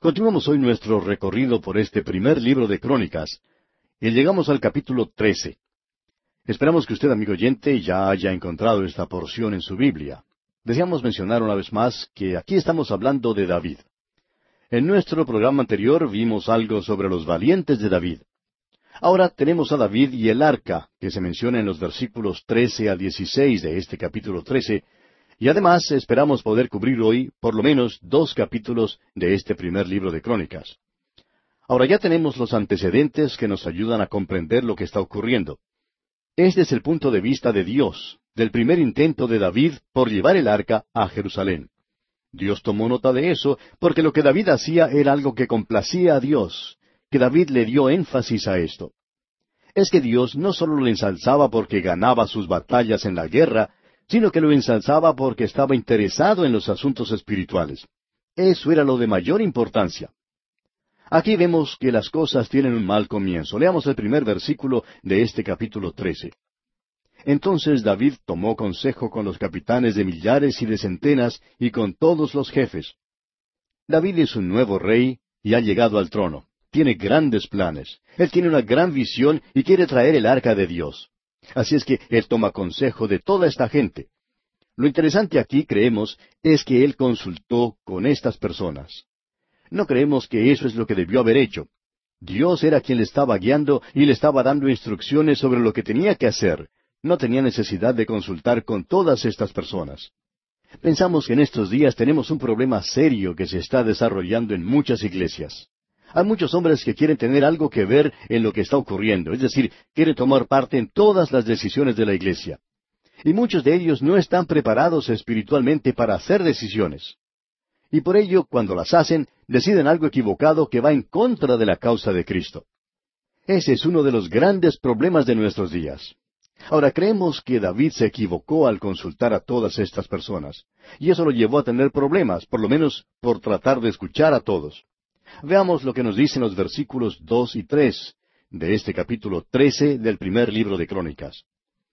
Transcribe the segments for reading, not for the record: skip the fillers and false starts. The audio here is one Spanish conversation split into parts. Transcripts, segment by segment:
Continuamos hoy nuestro recorrido por este primer libro de Crónicas, y llegamos al capítulo 13. Esperamos que usted, amigo oyente, ya haya encontrado esta porción en su Biblia. Deseamos mencionar una vez más que aquí estamos hablando de David. En nuestro programa anterior vimos algo sobre los valientes de David. Ahora tenemos a David y el arca, que se menciona en los versículos 13 al 16 de este capítulo 13, y además esperamos poder cubrir hoy por lo menos 2 capítulos de este primer libro de Crónicas. Ahora ya tenemos los antecedentes que nos ayudan a comprender lo que está ocurriendo. Este es el punto de vista de Dios, del primer intento de David por llevar el arca a Jerusalén. Dios tomó nota de eso porque lo que David hacía era algo que complacía a Dios, que David le dio énfasis a esto. Es que Dios no solo lo ensalzaba porque ganaba sus batallas en la guerra, sino que lo ensalzaba porque estaba interesado en los asuntos espirituales. Eso era lo de mayor importancia. Aquí vemos que las cosas tienen un mal comienzo. Leamos el primer versículo de este capítulo 13. Entonces David tomó consejo con los capitanes de millares y de centenas y con todos los jefes. David es un nuevo rey y ha llegado al trono. Tiene grandes planes. Él tiene una gran visión y quiere traer el arca de Dios. Así es que él toma consejo de toda esta gente. Lo interesante aquí, creemos, es que él consultó con estas personas. No creemos que eso es lo que debió haber hecho. Dios era quien le estaba guiando y le estaba dando instrucciones sobre lo que tenía que hacer. No tenía necesidad de consultar con todas estas personas. Pensamos que en estos días tenemos un problema serio que se está desarrollando en muchas iglesias. Hay muchos hombres que quieren tener algo que ver en lo que está ocurriendo, es decir, quieren tomar parte en todas las decisiones de la iglesia. Y muchos de ellos no están preparados espiritualmente para hacer decisiones. Y por ello, cuando las hacen, deciden algo equivocado que va en contra de la causa de Cristo. Ese es uno de los grandes problemas de nuestros días. Ahora, creemos que David se equivocó al consultar a todas estas personas, y eso lo llevó a tener problemas, por lo menos por tratar de escuchar a todos. Veamos lo que nos dicen los versículos 2 y 3 de este capítulo 13 del primer libro de Crónicas.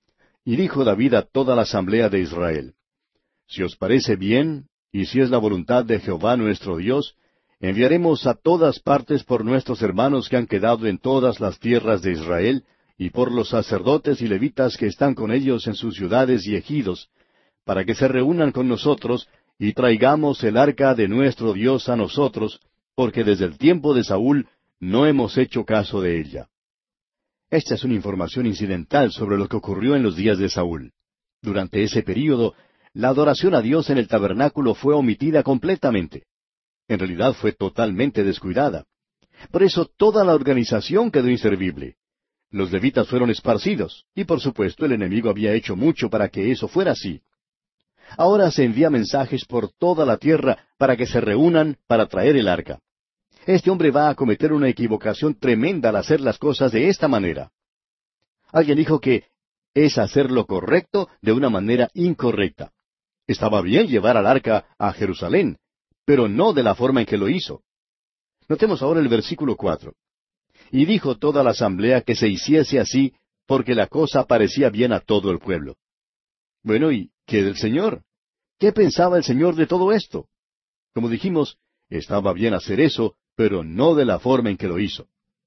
Y dijo David a toda la asamblea de Israel: Si os parece bien, y si es la voluntad de Jehová nuestro Dios, enviaremos a todas partes por nuestros hermanos que han quedado en todas las tierras de Israel, y por los sacerdotes y levitas que están con ellos en sus ciudades y ejidos, para que se reúnan con nosotros, y traigamos el arca de nuestro Dios a nosotros, porque desde el tiempo de Saúl no hemos hecho caso de ella. Esta es una información incidental sobre lo que ocurrió en los días de Saúl. Durante ese período, la adoración a Dios en el tabernáculo fue omitida completamente. En realidad fue totalmente descuidada. Por eso toda la organización quedó inservible. Los levitas fueron esparcidos, y por supuesto el enemigo había hecho mucho para que eso fuera así. Ahora se envía mensajes por toda la tierra para que se reúnan para traer el arca. Este hombre va a cometer una equivocación tremenda al hacer las cosas de esta manera. Alguien dijo que es hacer lo correcto de una manera incorrecta. Estaba bien llevar al arca a Jerusalén, pero no de la forma en que lo hizo. Notemos ahora el versículo 4. Y dijo toda la asamblea que se hiciese así, porque la cosa parecía bien a todo el pueblo. Bueno, ¿y qué del Señor? ¿Qué pensaba el Señor de todo esto? Como dijimos, estaba bien hacer eso, pero no de la forma en que lo hizo.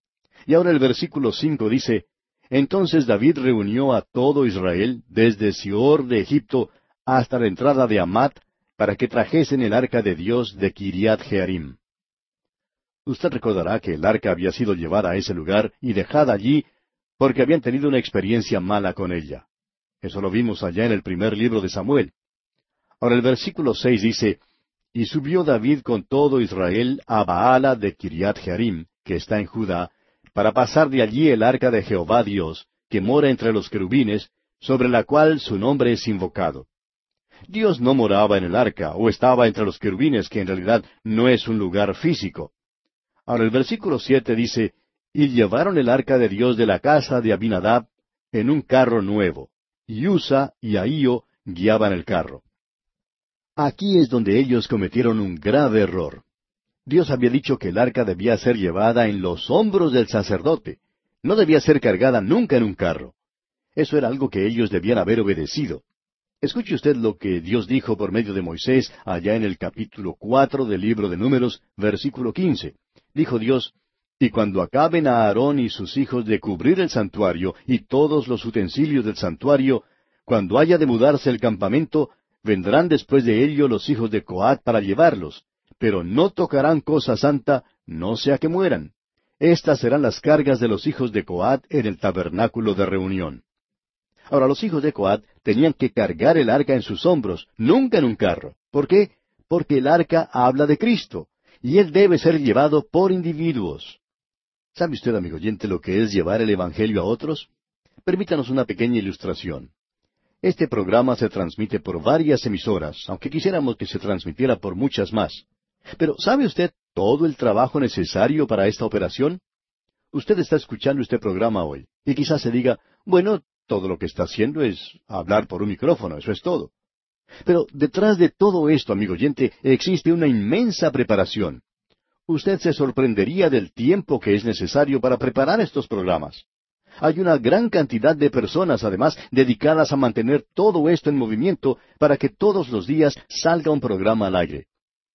Y ahora el versículo 5 dice: Entonces David reunió a todo Israel, desde Sior de Egipto hasta la entrada de Hamat, para que trajesen el arca de Dios de Kiriat Jearim. Usted recordará que el arca había sido llevada a ese lugar y dejada allí porque habían tenido una experiencia mala con ella. Eso lo vimos allá en el primer libro de Samuel. Ahora el versículo 6 dice: Y subió David con todo Israel a Baala de Kiriat Jearim, que está en Judá, para pasar de allí el arca de Jehová Dios, que mora entre los querubines, sobre la cual su nombre es invocado. Dios no moraba en el arca, o estaba entre los querubines, que en realidad no es un lugar físico. Ahora el versículo 7 dice: Y llevaron el arca de Dios de la casa de Abinadab en un carro nuevo, y Usa y Ahío guiaban el carro. Aquí es donde ellos cometieron un grave error. Dios había dicho que el arca debía ser llevada en los hombros del sacerdote. No debía ser cargada nunca en un carro. Eso era algo que ellos debían haber obedecido. Escuche usted lo que Dios dijo por medio de Moisés allá en el capítulo 4 del libro de Números, versículo 15. Dijo Dios: Y cuando acaben a Aarón y sus hijos de cubrir el santuario y todos los utensilios del santuario, cuando haya de mudarse el campamento, vendrán después de ello los hijos de Coat para llevarlos, pero no tocarán cosa santa, no sea que mueran. Estas serán las cargas de los hijos de Coat en el tabernáculo de reunión. Ahora, los hijos de Coat tenían que cargar el arca en sus hombros, nunca en un carro. ¿Por qué? Porque el arca habla de Cristo, y él debe ser llevado por individuos. ¿Sabe usted, amigo oyente, lo que es llevar el Evangelio a otros? Permítanos una pequeña ilustración. Este programa se transmite por varias emisoras, aunque quisiéramos que se transmitiera por muchas más. Pero ¿sabe usted todo el trabajo necesario para esta operación? Usted está escuchando este programa hoy, y quizás se diga, bueno, todo lo que está haciendo es hablar por un micrófono, eso es todo. Pero detrás de todo esto, amigo oyente, existe una inmensa preparación. Usted se sorprendería del tiempo que es necesario para preparar estos programas. Hay una gran cantidad de personas, además, dedicadas a mantener todo esto en movimiento para que todos los días salga un programa al aire.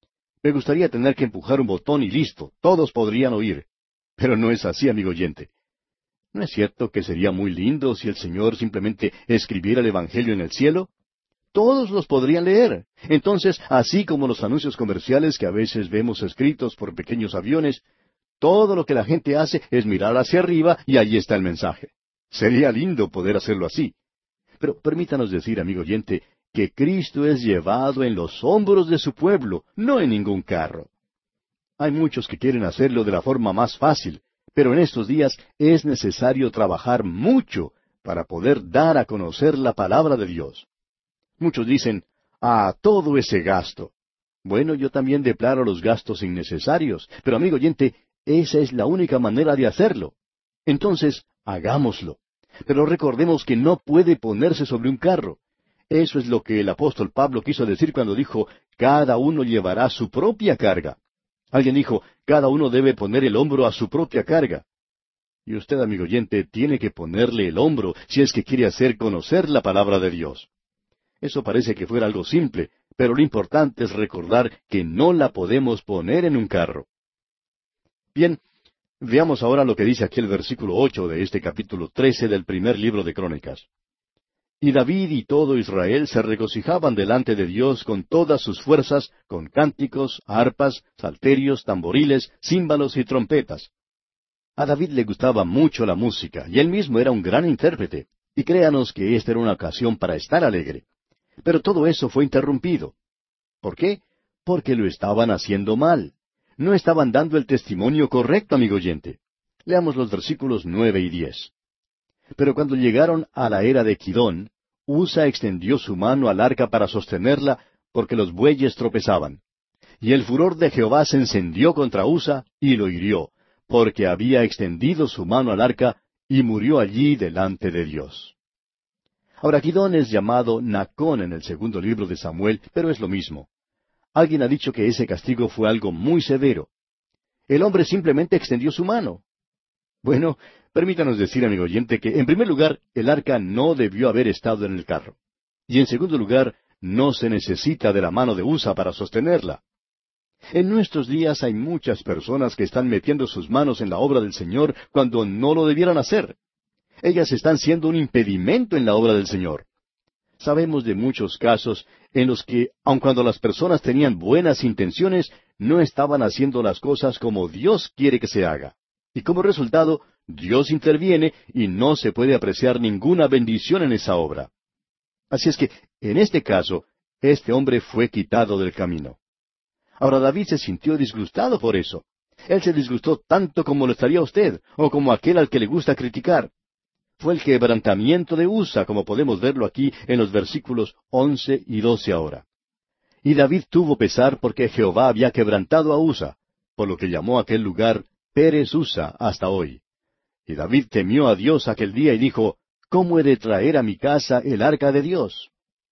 Me gustaría tener que empujar un botón y listo, todos podrían oír. Pero no es así, amigo oyente. ¿No es cierto que sería muy lindo si el Señor simplemente escribiera el Evangelio en el cielo? Todos los podrían leer. Entonces, así como los anuncios comerciales que a veces vemos escritos por pequeños aviones, todo lo que la gente hace es mirar hacia arriba y allí está el mensaje. Sería lindo poder hacerlo así. Pero permítanos decir, amigo oyente, que Cristo es llevado en los hombros de su pueblo, no en ningún carro. Hay muchos que quieren hacerlo de la forma más fácil, pero en estos días es necesario trabajar mucho para poder dar a conocer la palabra de Dios. Muchos dicen, todo ese gasto. Bueno, yo también deplaro los gastos innecesarios, pero amigo oyente, esa es la única manera de hacerlo. Entonces, hagámoslo. Pero recordemos que no puede ponerse sobre un carro. Eso es lo que el apóstol Pablo quiso decir cuando dijo, cada uno llevará su propia carga. Alguien dijo, cada uno debe poner el hombro a su propia carga. Y usted, amigo oyente, tiene que ponerle el hombro si es que quiere hacer conocer la palabra de Dios. Eso parece que fuera algo simple, pero lo importante es recordar que no la podemos poner en un carro. Bien, veamos ahora lo que dice aquí el versículo 8 de este capítulo 13 del primer libro de Crónicas. Y David y todo Israel se regocijaban delante de Dios con todas sus fuerzas, con cánticos, arpas, salterios, tamboriles, címbalos y trompetas. A David le gustaba mucho la música, y él mismo era un gran intérprete, y créanos que esta era una ocasión para estar alegre. Pero todo eso fue interrumpido. ¿Por qué? Porque lo estaban haciendo mal. No estaban dando el testimonio correcto, amigo oyente. Leamos los versículos 9 y 10. Pero cuando llegaron a la era de Kidón, Usa extendió su mano al arca para sostenerla, porque los bueyes tropezaban. Y el furor de Jehová se encendió contra Usa y lo hirió, porque había extendido su mano al arca y murió allí delante de Dios. Ahora, Kidón es llamado Nacón en el segundo libro de Samuel, pero es lo mismo. Alguien ha dicho que ese castigo fue algo muy severo. El hombre simplemente extendió su mano. Bueno, permítanos decir, amigo oyente, que en primer lugar, el arca no debió haber estado en el carro. Y en segundo lugar, no se necesita de la mano de Usa para sostenerla. En nuestros días hay muchas personas que están metiendo sus manos en la obra del Señor cuando no lo debieran hacer. Ellas están siendo un impedimento en la obra del Señor. Sabemos de muchos casos en los que, aun cuando las personas tenían buenas intenciones, no estaban haciendo las cosas como Dios quiere que se haga. Y como resultado, Dios interviene y no se puede apreciar ninguna bendición en esa obra. Así es que, en este caso, este hombre fue quitado del camino. Ahora David se sintió disgustado por eso. Él se disgustó tanto como lo estaría usted, o como aquel al que le gusta criticar. Fue el quebrantamiento de Usa, como podemos verlo aquí en los versículos 11 y 12 ahora. Y David tuvo pesar porque Jehová había quebrantado a Usa, por lo que llamó aquel lugar Pérez Usa hasta hoy. Y David temió a Dios aquel día y dijo, ¿cómo he de traer a mi casa el arca de Dios?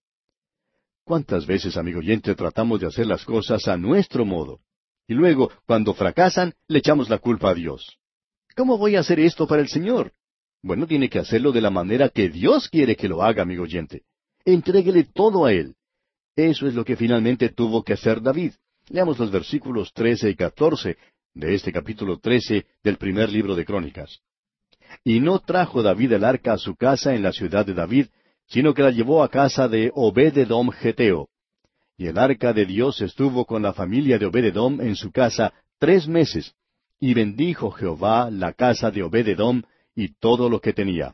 ¿Cuántas veces, amigo oyente, tratamos de hacer las cosas a nuestro modo? Y luego, cuando fracasan, le echamos la culpa a Dios. ¿Cómo voy a hacer esto para el Señor? Bueno, tiene que hacerlo de la manera que Dios quiere que lo haga, amigo oyente. Entréguele todo a Él. Eso es lo que finalmente tuvo que hacer David. Leamos los versículos 13 y 14 de este capítulo 13 del primer libro de Crónicas. Y no trajo David el arca a su casa en la ciudad de David, sino que la llevó a casa de Obed-edom geteo. Y el arca de Dios estuvo con la familia de Obed-edom en su casa 3 meses, y bendijo Jehová la casa de Obed-edom y todo lo que tenía.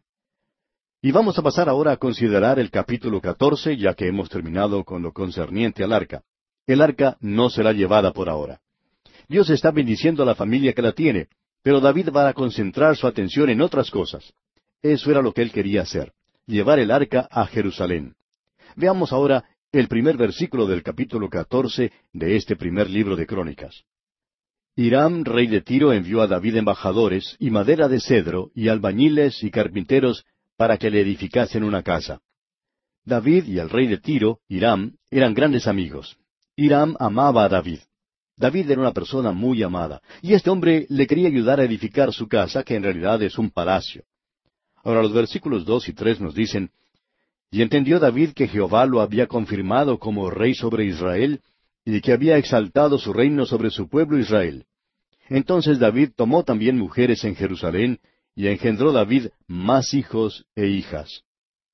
Y vamos a pasar ahora a considerar el capítulo 14, ya que hemos terminado con lo concerniente al arca. El arca no será llevada por ahora. Dios está bendiciendo a la familia que la tiene, pero David va a concentrar su atención en otras cosas. Eso era lo que él quería hacer, llevar el arca a Jerusalén. Veamos ahora el primer versículo del capítulo 14 de este primer libro de Crónicas. Hiram, rey de Tiro, envió a David embajadores, y madera de cedro, y albañiles y carpinteros, para que le edificasen una casa. David y el rey de Tiro, Hiram, eran grandes amigos. Hiram amaba a David. David era una persona muy amada, y este hombre le quería ayudar a edificar su casa, que en realidad es un palacio. Ahora los versículos 2 y 3 nos dicen, Y entendió David que Jehová lo había confirmado como rey sobre Israel, y que había exaltado su reino sobre su pueblo Israel. Entonces David tomó también mujeres en Jerusalén, y engendró David más hijos e hijas.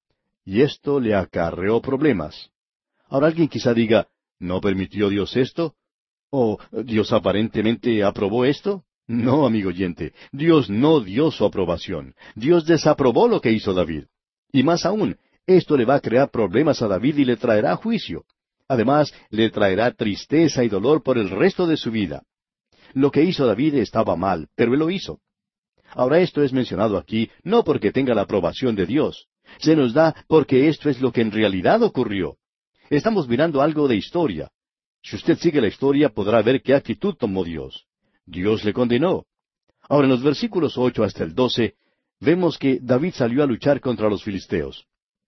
Y esto le acarreó problemas. Ahora alguien quizá diga, ¿no permitió Dios esto? ¿O Dios aparentemente aprobó esto? No, amigo oyente, Dios no dio su aprobación. Dios desaprobó lo que hizo David. Y más aún, esto le va a crear problemas a David y le traerá juicio. Además, le traerá tristeza y dolor por el resto de su vida. Lo que hizo David estaba mal, pero él lo hizo. Ahora esto es mencionado aquí no porque tenga la aprobación de Dios. Se nos da porque esto es lo que en realidad ocurrió. Estamos mirando algo de historia. Si usted sigue la historia podrá ver qué actitud tomó Dios. Dios le condenó. Ahora en los versículos 8 hasta el 12 vemos que David salió a luchar contra los filisteos.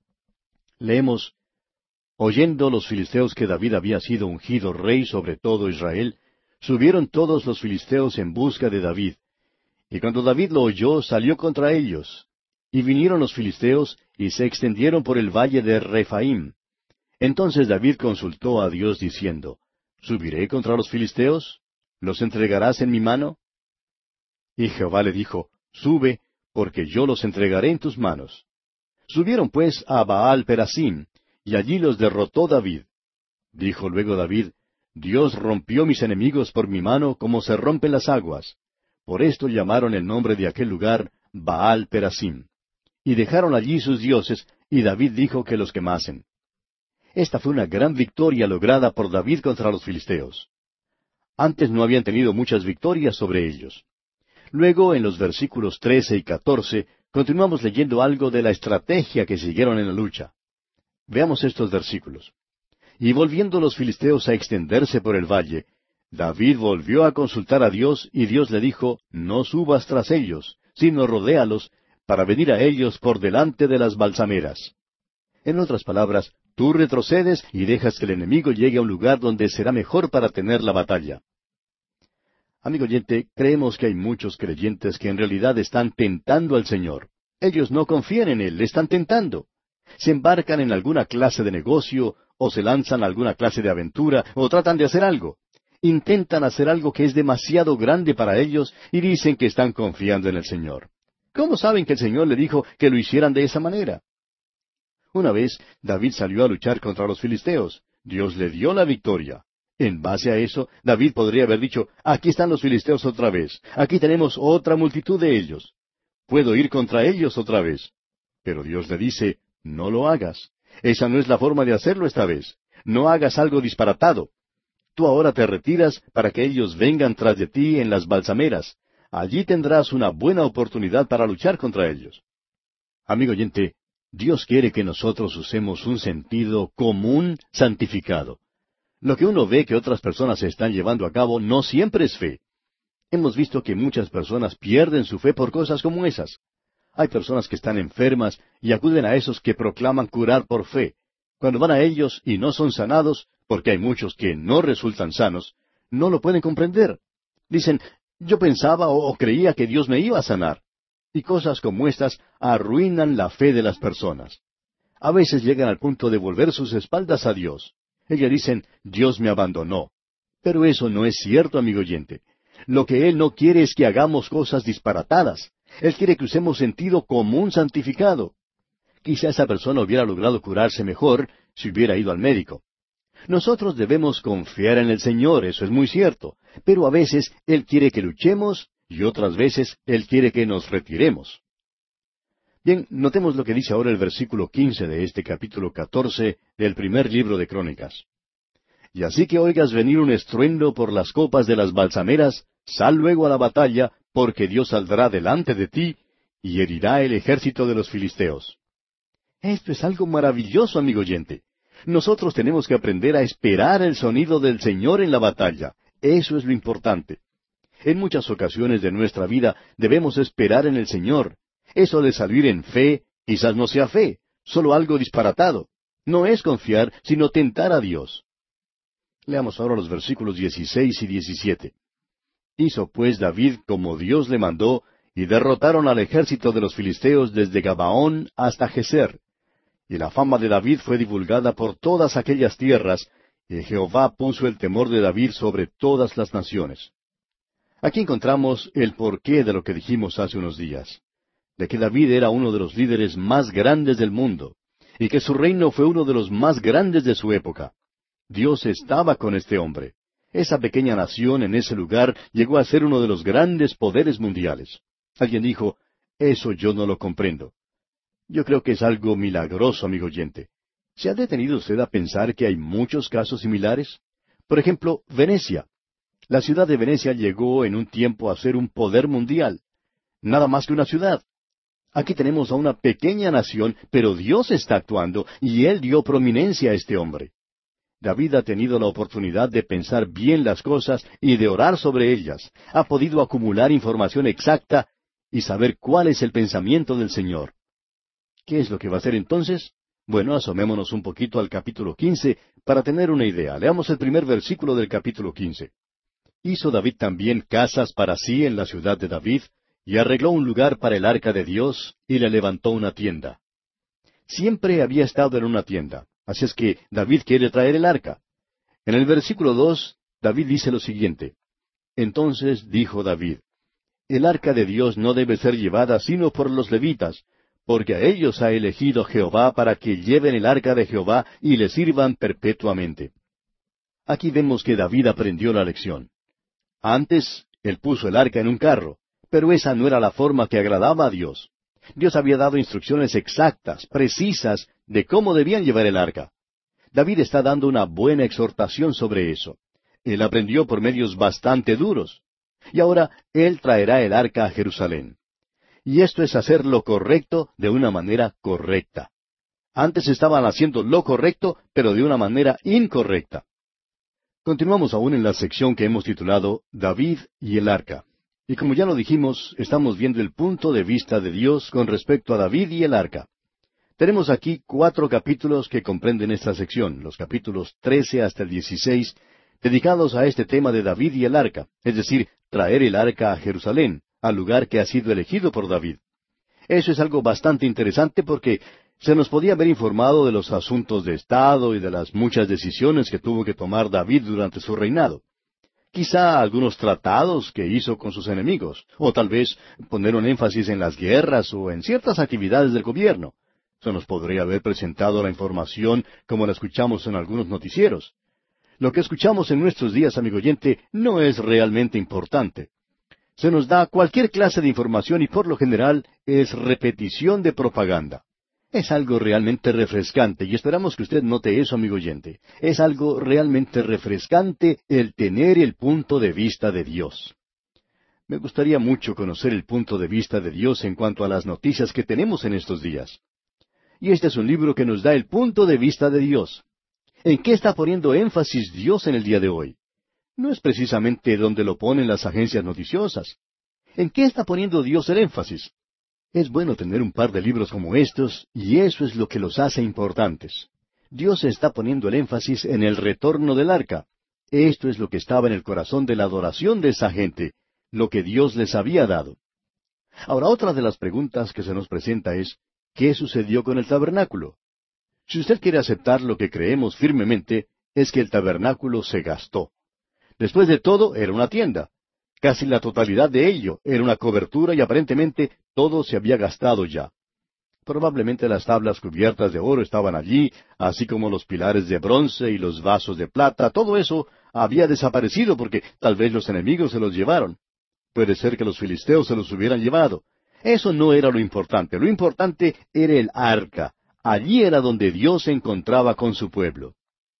Leemos, Oyendo los filisteos que David había sido ungido rey sobre todo Israel, subieron todos los filisteos en busca de David. Y cuando David lo oyó, salió contra ellos. Y vinieron los filisteos, y se extendieron por el valle de Rephaim. Entonces David consultó a Dios diciendo, ¿Subiré contra los filisteos? ¿Los entregarás en mi mano? Y Jehová le dijo, Sube, porque yo los entregaré en tus manos. Subieron pues a Baal Perasim, y allí los derrotó David. Dijo luego David, Dios rompió mis enemigos por mi mano como se rompen las aguas. Por esto llamaron el nombre de aquel lugar Baal Perasim. Y dejaron allí sus dioses, y David dijo que los quemasen. Esta fue una gran victoria lograda por David contra los filisteos. Antes no habían tenido muchas victorias sobre ellos. Luego, en los versículos 13 y 14, continuamos leyendo algo de la estrategia que siguieron en la lucha. Veamos estos versículos. Y volviendo los filisteos a extenderse por el valle, David volvió a consultar a Dios, y Dios le dijo, No subas tras ellos, sino rodéalos, para venir a ellos por delante de las balsameras. En otras palabras, tú retrocedes y dejas que el enemigo llegue a un lugar donde será mejor para tener la batalla. Amigo oyente, creemos que hay muchos creyentes que en realidad están tentando al Señor. Ellos no confían en Él, le están tentando. Se embarcan en alguna clase de negocio, o se lanzan a alguna clase de aventura, o tratan de hacer algo. Intentan hacer algo que es demasiado grande para ellos y dicen que están confiando en el Señor. ¿Cómo saben que el Señor le dijo que lo hicieran de esa manera? Una vez David salió a luchar contra los filisteos. Dios le dio la victoria. En base a eso, David podría haber dicho, aquí están los filisteos otra vez, aquí tenemos otra multitud de ellos. Puedo ir contra ellos otra vez. Pero Dios le dice, no lo hagas. Esa no es la forma de hacerlo esta vez. No hagas algo disparatado. Tú ahora te retiras para que ellos vengan tras de ti en las balsameras. Allí tendrás una buena oportunidad para luchar contra ellos. Amigo oyente, Dios quiere que nosotros usemos un sentido común santificado. Lo que uno ve que otras personas se están llevando a cabo no siempre es fe. Hemos visto que muchas personas pierden su fe por cosas como esas. Hay personas que están enfermas y acuden a esos que proclaman curar por fe. Cuando van a ellos y no son sanados, porque hay muchos que no resultan sanos, no lo pueden comprender. Dicen, yo pensaba o creía que Dios me iba a sanar. Y cosas como estas arruinan la fe de las personas. A veces llegan al punto de volver sus espaldas a Dios. Ellas dicen, Dios me abandonó. Pero eso no es cierto, amigo oyente. Lo que Él no quiere es que hagamos cosas disparatadas. Él quiere que usemos sentido común santificado. Quizá esa persona hubiera logrado curarse mejor si hubiera ido al médico. Nosotros debemos confiar en el Señor, eso es muy cierto, pero a veces Él quiere que luchemos y otras veces Él quiere que nos retiremos. Bien, notemos lo que dice ahora el versículo 15 de este capítulo 14 del primer libro de Crónicas. Y así que oigas venir un estruendo por las copas de las balsameras, sal luego a la batalla, porque Dios saldrá delante de ti y herirá el ejército de los filisteos. Esto es algo maravilloso, amigo oyente. Nosotros tenemos que aprender a esperar el sonido del Señor en la batalla. Eso es lo importante. En muchas ocasiones de nuestra vida debemos esperar en el Señor. Eso de salir en fe, quizás no sea fe, solo algo disparatado. No es confiar, sino tentar a Dios. Leamos ahora los versículos 16 y 17. Hizo pues David como Dios le mandó, y derrotaron al ejército de los filisteos desde Gabaón hasta Geser. Y la fama de David fue divulgada por todas aquellas tierras, y Jehová puso el temor de David sobre todas las naciones. Aquí encontramos el porqué de lo que dijimos hace unos días, de que David era uno de los líderes más grandes del mundo, y que su reino fue uno de los más grandes de su época. Dios estaba con este hombre. Esa pequeña nación en ese lugar llegó a ser uno de los grandes poderes mundiales. Alguien dijo, eso yo no lo comprendo. Yo creo que es algo milagroso, amigo oyente. ¿Se ha detenido usted a pensar que hay muchos casos similares? Por ejemplo, Venecia. La ciudad de Venecia llegó en un tiempo a ser un poder mundial. Nada más que una ciudad. Aquí tenemos a una pequeña nación, pero Dios está actuando y Él dio prominencia a este hombre. David ha tenido la oportunidad de pensar bien las cosas y de orar sobre ellas. Ha podido acumular información exacta y saber cuál es el pensamiento del Señor. ¿Qué es lo que va a hacer entonces? Bueno, asomémonos un poquito al capítulo 15 para tener una idea. Leamos el primer versículo del capítulo 15. Hizo David también casas para sí en la ciudad de David, y arregló un lugar para el arca de Dios, y le levantó una tienda. Siempre había estado en una tienda, así es que David quiere traer el arca. En el versículo 2, David dice lo siguiente. Entonces dijo David, el arca de Dios no debe ser llevada sino por los levitas, porque a ellos ha elegido Jehová para que lleven el arca de Jehová y le sirvan perpetuamente. Aquí vemos que David aprendió la lección. Antes, él puso el arca en un carro, pero esa no era la forma que agradaba a Dios. Dios había dado instrucciones exactas, precisas, de cómo debían llevar el arca. David está dando una buena exhortación sobre eso. Él aprendió por medios bastante duros. Y ahora él traerá el arca a Jerusalén. Y esto es hacer lo correcto de una manera correcta. Antes estaban haciendo lo correcto, pero de una manera incorrecta. Continuamos aún en la sección que hemos titulado David y el arca. Y como ya lo dijimos, estamos viendo el punto de vista de Dios con respecto a David y el arca. Tenemos aquí 4 capítulos que comprenden esta sección, los capítulos 13 hasta el 16, dedicados a este tema de David y el arca, es decir, traer el arca a Jerusalén, al lugar que ha sido elegido por David. Eso es algo bastante interesante porque se nos podía haber informado de los asuntos de Estado y de las muchas decisiones que tuvo que tomar David durante su reinado. Quizá algunos tratados que hizo con sus enemigos, o tal vez poner un énfasis en las guerras o en ciertas actividades del gobierno. Se nos podría haber presentado la información como la escuchamos en algunos noticieros. Lo que escuchamos en nuestros días, amigo oyente, no es realmente importante. Se nos da cualquier clase de información y por lo general es repetición de propaganda. Es algo realmente refrescante y esperamos que usted note eso, amigo oyente. Es algo realmente refrescante el tener el punto de vista de Dios. Me gustaría mucho conocer el punto de vista de Dios en cuanto a las noticias que tenemos en estos días. Y este es un libro que nos da el punto de vista de Dios. ¿En qué está poniendo énfasis Dios en el día de hoy? No es precisamente donde lo ponen las agencias noticiosas. ¿En qué está poniendo Dios el énfasis? Es bueno tener un par de libros como estos, y eso es lo que los hace importantes. Dios está poniendo el énfasis en el retorno del arca. Esto es lo que estaba en el corazón de la adoración de esa gente, lo que Dios les había dado. Ahora, otra de las preguntas que se nos presenta es, ¿qué sucedió con el tabernáculo? Si usted quiere aceptar lo que creemos firmemente, es que el tabernáculo se gastó. Después de todo, era una tienda. Casi la totalidad de ello era una cobertura y aparentemente todo se había gastado ya. Probablemente las tablas cubiertas de oro estaban allí, así como los pilares de bronce y los vasos de plata. Todo eso había desaparecido porque tal vez los enemigos se los llevaron. Puede ser que los filisteos se los hubieran llevado. Eso no era lo importante. Lo importante era el arca. Allí era donde Dios se encontraba con su pueblo.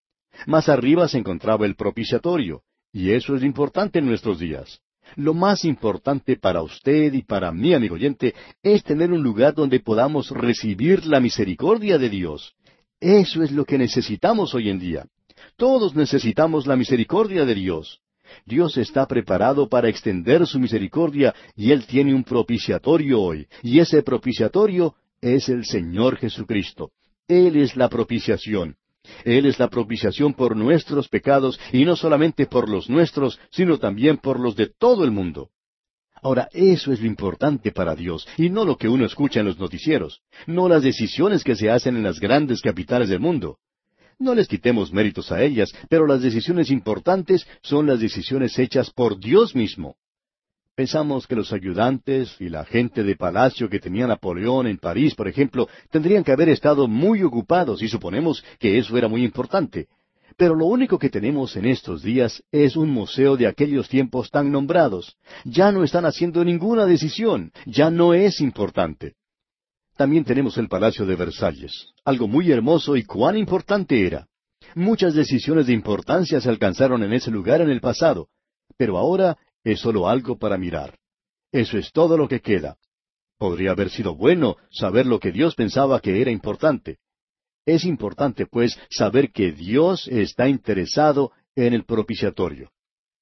Más arriba se encontraba el propiciatorio, y eso es importante en nuestros días. Lo más importante para usted y para mí, amigo oyente, es tener un lugar donde podamos recibir la misericordia de Dios. Eso es lo que necesitamos hoy en día. Todos necesitamos la misericordia de Dios. Dios está preparado para extender su misericordia y Él tiene un propiciatorio hoy. Y ese propiciatorio es el Señor Jesucristo. Él es la propiciación. Él es la propiciación por nuestros pecados, y no solamente por los nuestros, sino también por los de todo el mundo. Ahora, eso es lo importante para Dios, y no lo que uno escucha en los noticieros, no las decisiones que se hacen en las grandes capitales del mundo. No les quitemos méritos a ellas, pero las decisiones importantes son las decisiones hechas por Dios mismo. Pensamos que los ayudantes y la gente de palacio que tenía Napoleón en París, por ejemplo, tendrían que haber estado muy ocupados y suponemos que eso era muy importante. Pero lo único que tenemos en estos días es un museo de aquellos tiempos tan nombrados. Ya no están haciendo ninguna decisión, ya no es importante. También tenemos el Palacio de Versalles, algo muy hermoso y cuán importante era. Muchas decisiones de importancia se alcanzaron en ese lugar en el pasado, pero ahora es solo algo para mirar. Eso es todo lo que queda. Podría haber sido bueno saber lo que Dios pensaba que era importante. Es importante, pues, saber que Dios está interesado en el propiciatorio.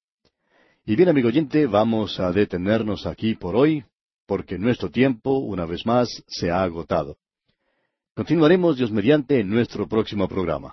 Y bien, amigo oyente, vamos a detenernos aquí por hoy, porque nuestro tiempo, una vez más, se ha agotado. Continuaremos, Dios mediante, en nuestro próximo programa.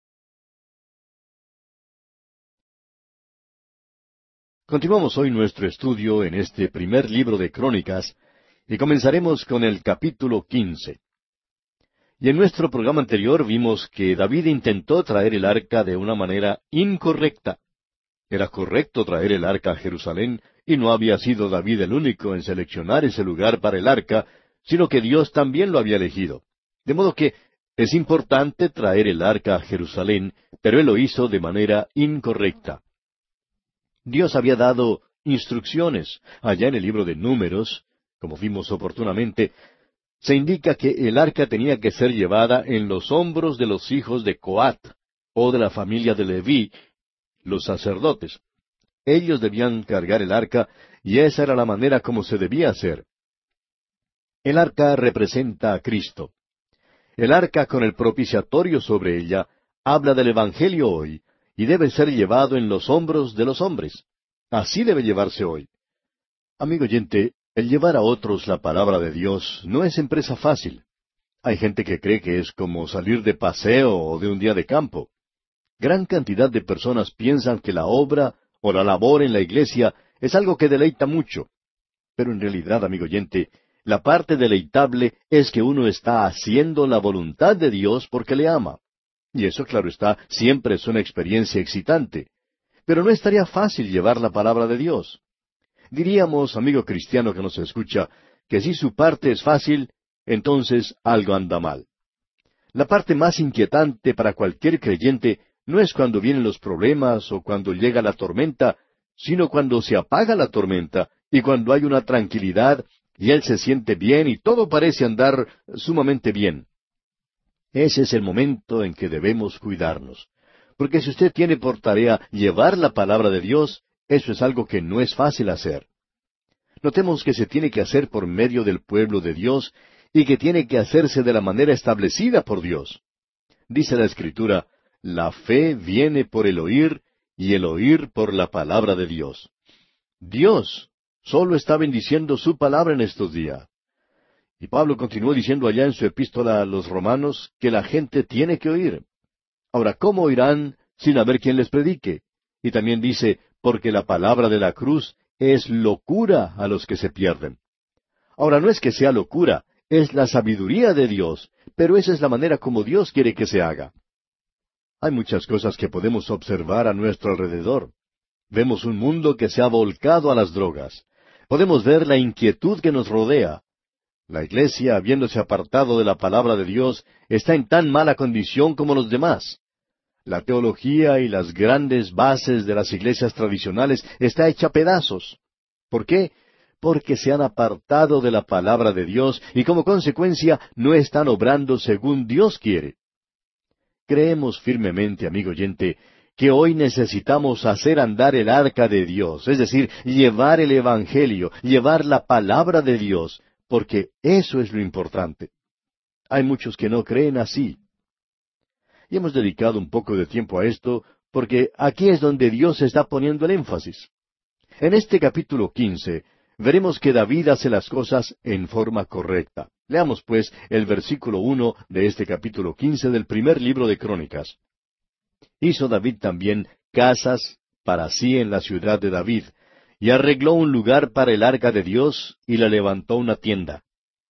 Continuamos hoy nuestro estudio en este primer libro de Crónicas, y comenzaremos con el capítulo 15. Y en nuestro programa anterior vimos que David intentó traer el arca de una manera incorrecta. Era correcto traer el arca a Jerusalén, y no había sido David el único en seleccionar ese lugar para el arca, sino que Dios también lo había elegido. De modo que es importante traer el arca a Jerusalén, pero él lo hizo de manera incorrecta. Dios había dado instrucciones. Allá en el libro de Números, como vimos oportunamente, se indica que el arca tenía que ser llevada en los hombros de los hijos de Coat, o de la familia de Leví, los sacerdotes. Ellos debían cargar el arca, y esa era la manera como se debía hacer. El arca representa a Cristo. El arca con el propiciatorio sobre ella habla del Evangelio hoy, y debe ser llevado en los hombros de los hombres. Así debe llevarse hoy. Amigo oyente, el llevar a otros la palabra de Dios no es empresa fácil. Hay gente que cree que es como salir de paseo o de un día de campo. Gran cantidad de personas piensan que la obra o la labor en la iglesia es algo que deleita mucho. Pero en realidad, amigo oyente, la parte deleitable es que uno está haciendo la voluntad de Dios porque le ama. Y eso, claro está, siempre es una experiencia excitante. Pero no estaría fácil llevar la palabra de Dios. Diríamos, amigo cristiano que nos escucha, que si su parte es fácil, entonces algo anda mal. La parte más inquietante para cualquier creyente no es cuando vienen los problemas o cuando llega la tormenta, sino cuando se apaga la tormenta y cuando hay una tranquilidad y él se siente bien y todo parece andar sumamente bien. Ese es el momento en que debemos cuidarnos. Porque si usted tiene por tarea llevar la palabra de Dios, eso es algo que no es fácil hacer. Notemos que se tiene que hacer por medio del pueblo de Dios y que tiene que hacerse de la manera establecida por Dios. Dice la Escritura, la fe viene por el oír y el oír por la palabra de Dios. Dios solo está bendiciendo su palabra en estos días. Y Pablo continuó diciendo allá en su epístola a los romanos que la gente tiene que oír. Ahora, ¿cómo oirán sin haber quien les predique? Y también dice, porque la palabra de la cruz es locura a los que se pierden. Ahora, no es que sea locura, Es la sabiduría de Dios, pero esa es la manera como Dios quiere que se haga. Hay muchas cosas que podemos observar a nuestro alrededor. Vemos un mundo que se ha volcado a las drogas. Podemos ver la inquietud que nos rodea. La iglesia, habiéndose apartado de la palabra de Dios, está en tan mala condición como los demás. La teología y las grandes bases de las iglesias tradicionales está hecha a pedazos. ¿Por qué? Porque se han apartado de la palabra de Dios y como consecuencia no están obrando según Dios quiere. Creemos firmemente, amigo oyente, que hoy necesitamos hacer andar el arca de Dios, es decir, llevar el Evangelio, llevar la palabra de Dios, porque eso es lo importante. Hay muchos que no creen así. Y hemos dedicado un poco de tiempo a esto, porque aquí es donde Dios está poniendo el énfasis. En este capítulo 15, veremos que David hace las cosas en forma correcta. Leamos pues el versículo 1 de este capítulo 15 del primer libro de Crónicas. Hizo David también casas para sí en la ciudad de David, y arregló un lugar para el arca de Dios, y le levantó una tienda.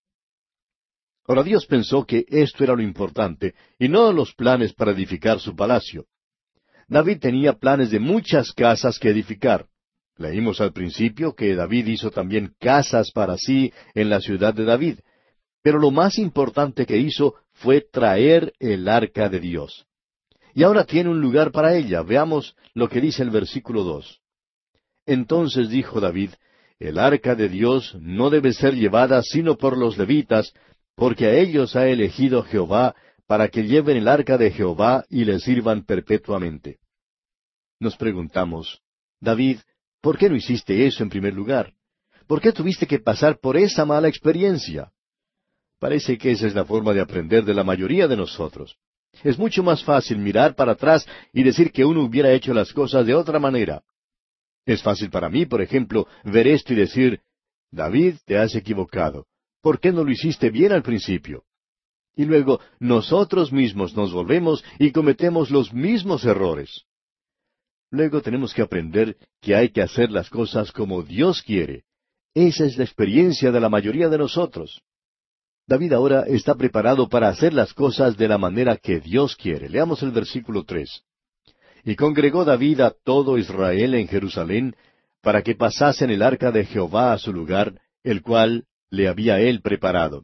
Ahora Dios pensó que esto era lo importante, y no los planes para edificar su palacio. David tenía planes de muchas casas que edificar. Leímos al principio que David hizo también casas para sí en la ciudad de David, pero lo más importante que hizo fue traer el arca de Dios. Y ahora tiene un lugar para ella. Veamos lo que dice el versículo 2. Entonces dijo David, el arca de Dios no debe ser llevada sino por los levitas, porque a ellos ha elegido Jehová para que lleven el arca de Jehová y le sirvan perpetuamente. Nos preguntamos, David, ¿por qué no hiciste eso en primer lugar? ¿Por qué tuviste que pasar por esa mala experiencia? Parece que esa es la forma de aprender de la mayoría de nosotros. Es mucho más fácil mirar para atrás y decir que uno hubiera hecho las cosas de otra manera. Es fácil para mí, por ejemplo, ver esto y decir, David, te has equivocado. ¿Por qué no lo hiciste bien al principio? Y luego nosotros mismos nos volvemos y cometemos los mismos errores. Luego tenemos que aprender que hay que hacer las cosas como Dios quiere. Esa es la experiencia de la mayoría de nosotros. David ahora está preparado para hacer las cosas de la manera que Dios quiere. Leamos el versículo 3. Y congregó David a todo Israel en Jerusalén, para que pasasen el arca de Jehová a su lugar, el cual le había él preparado.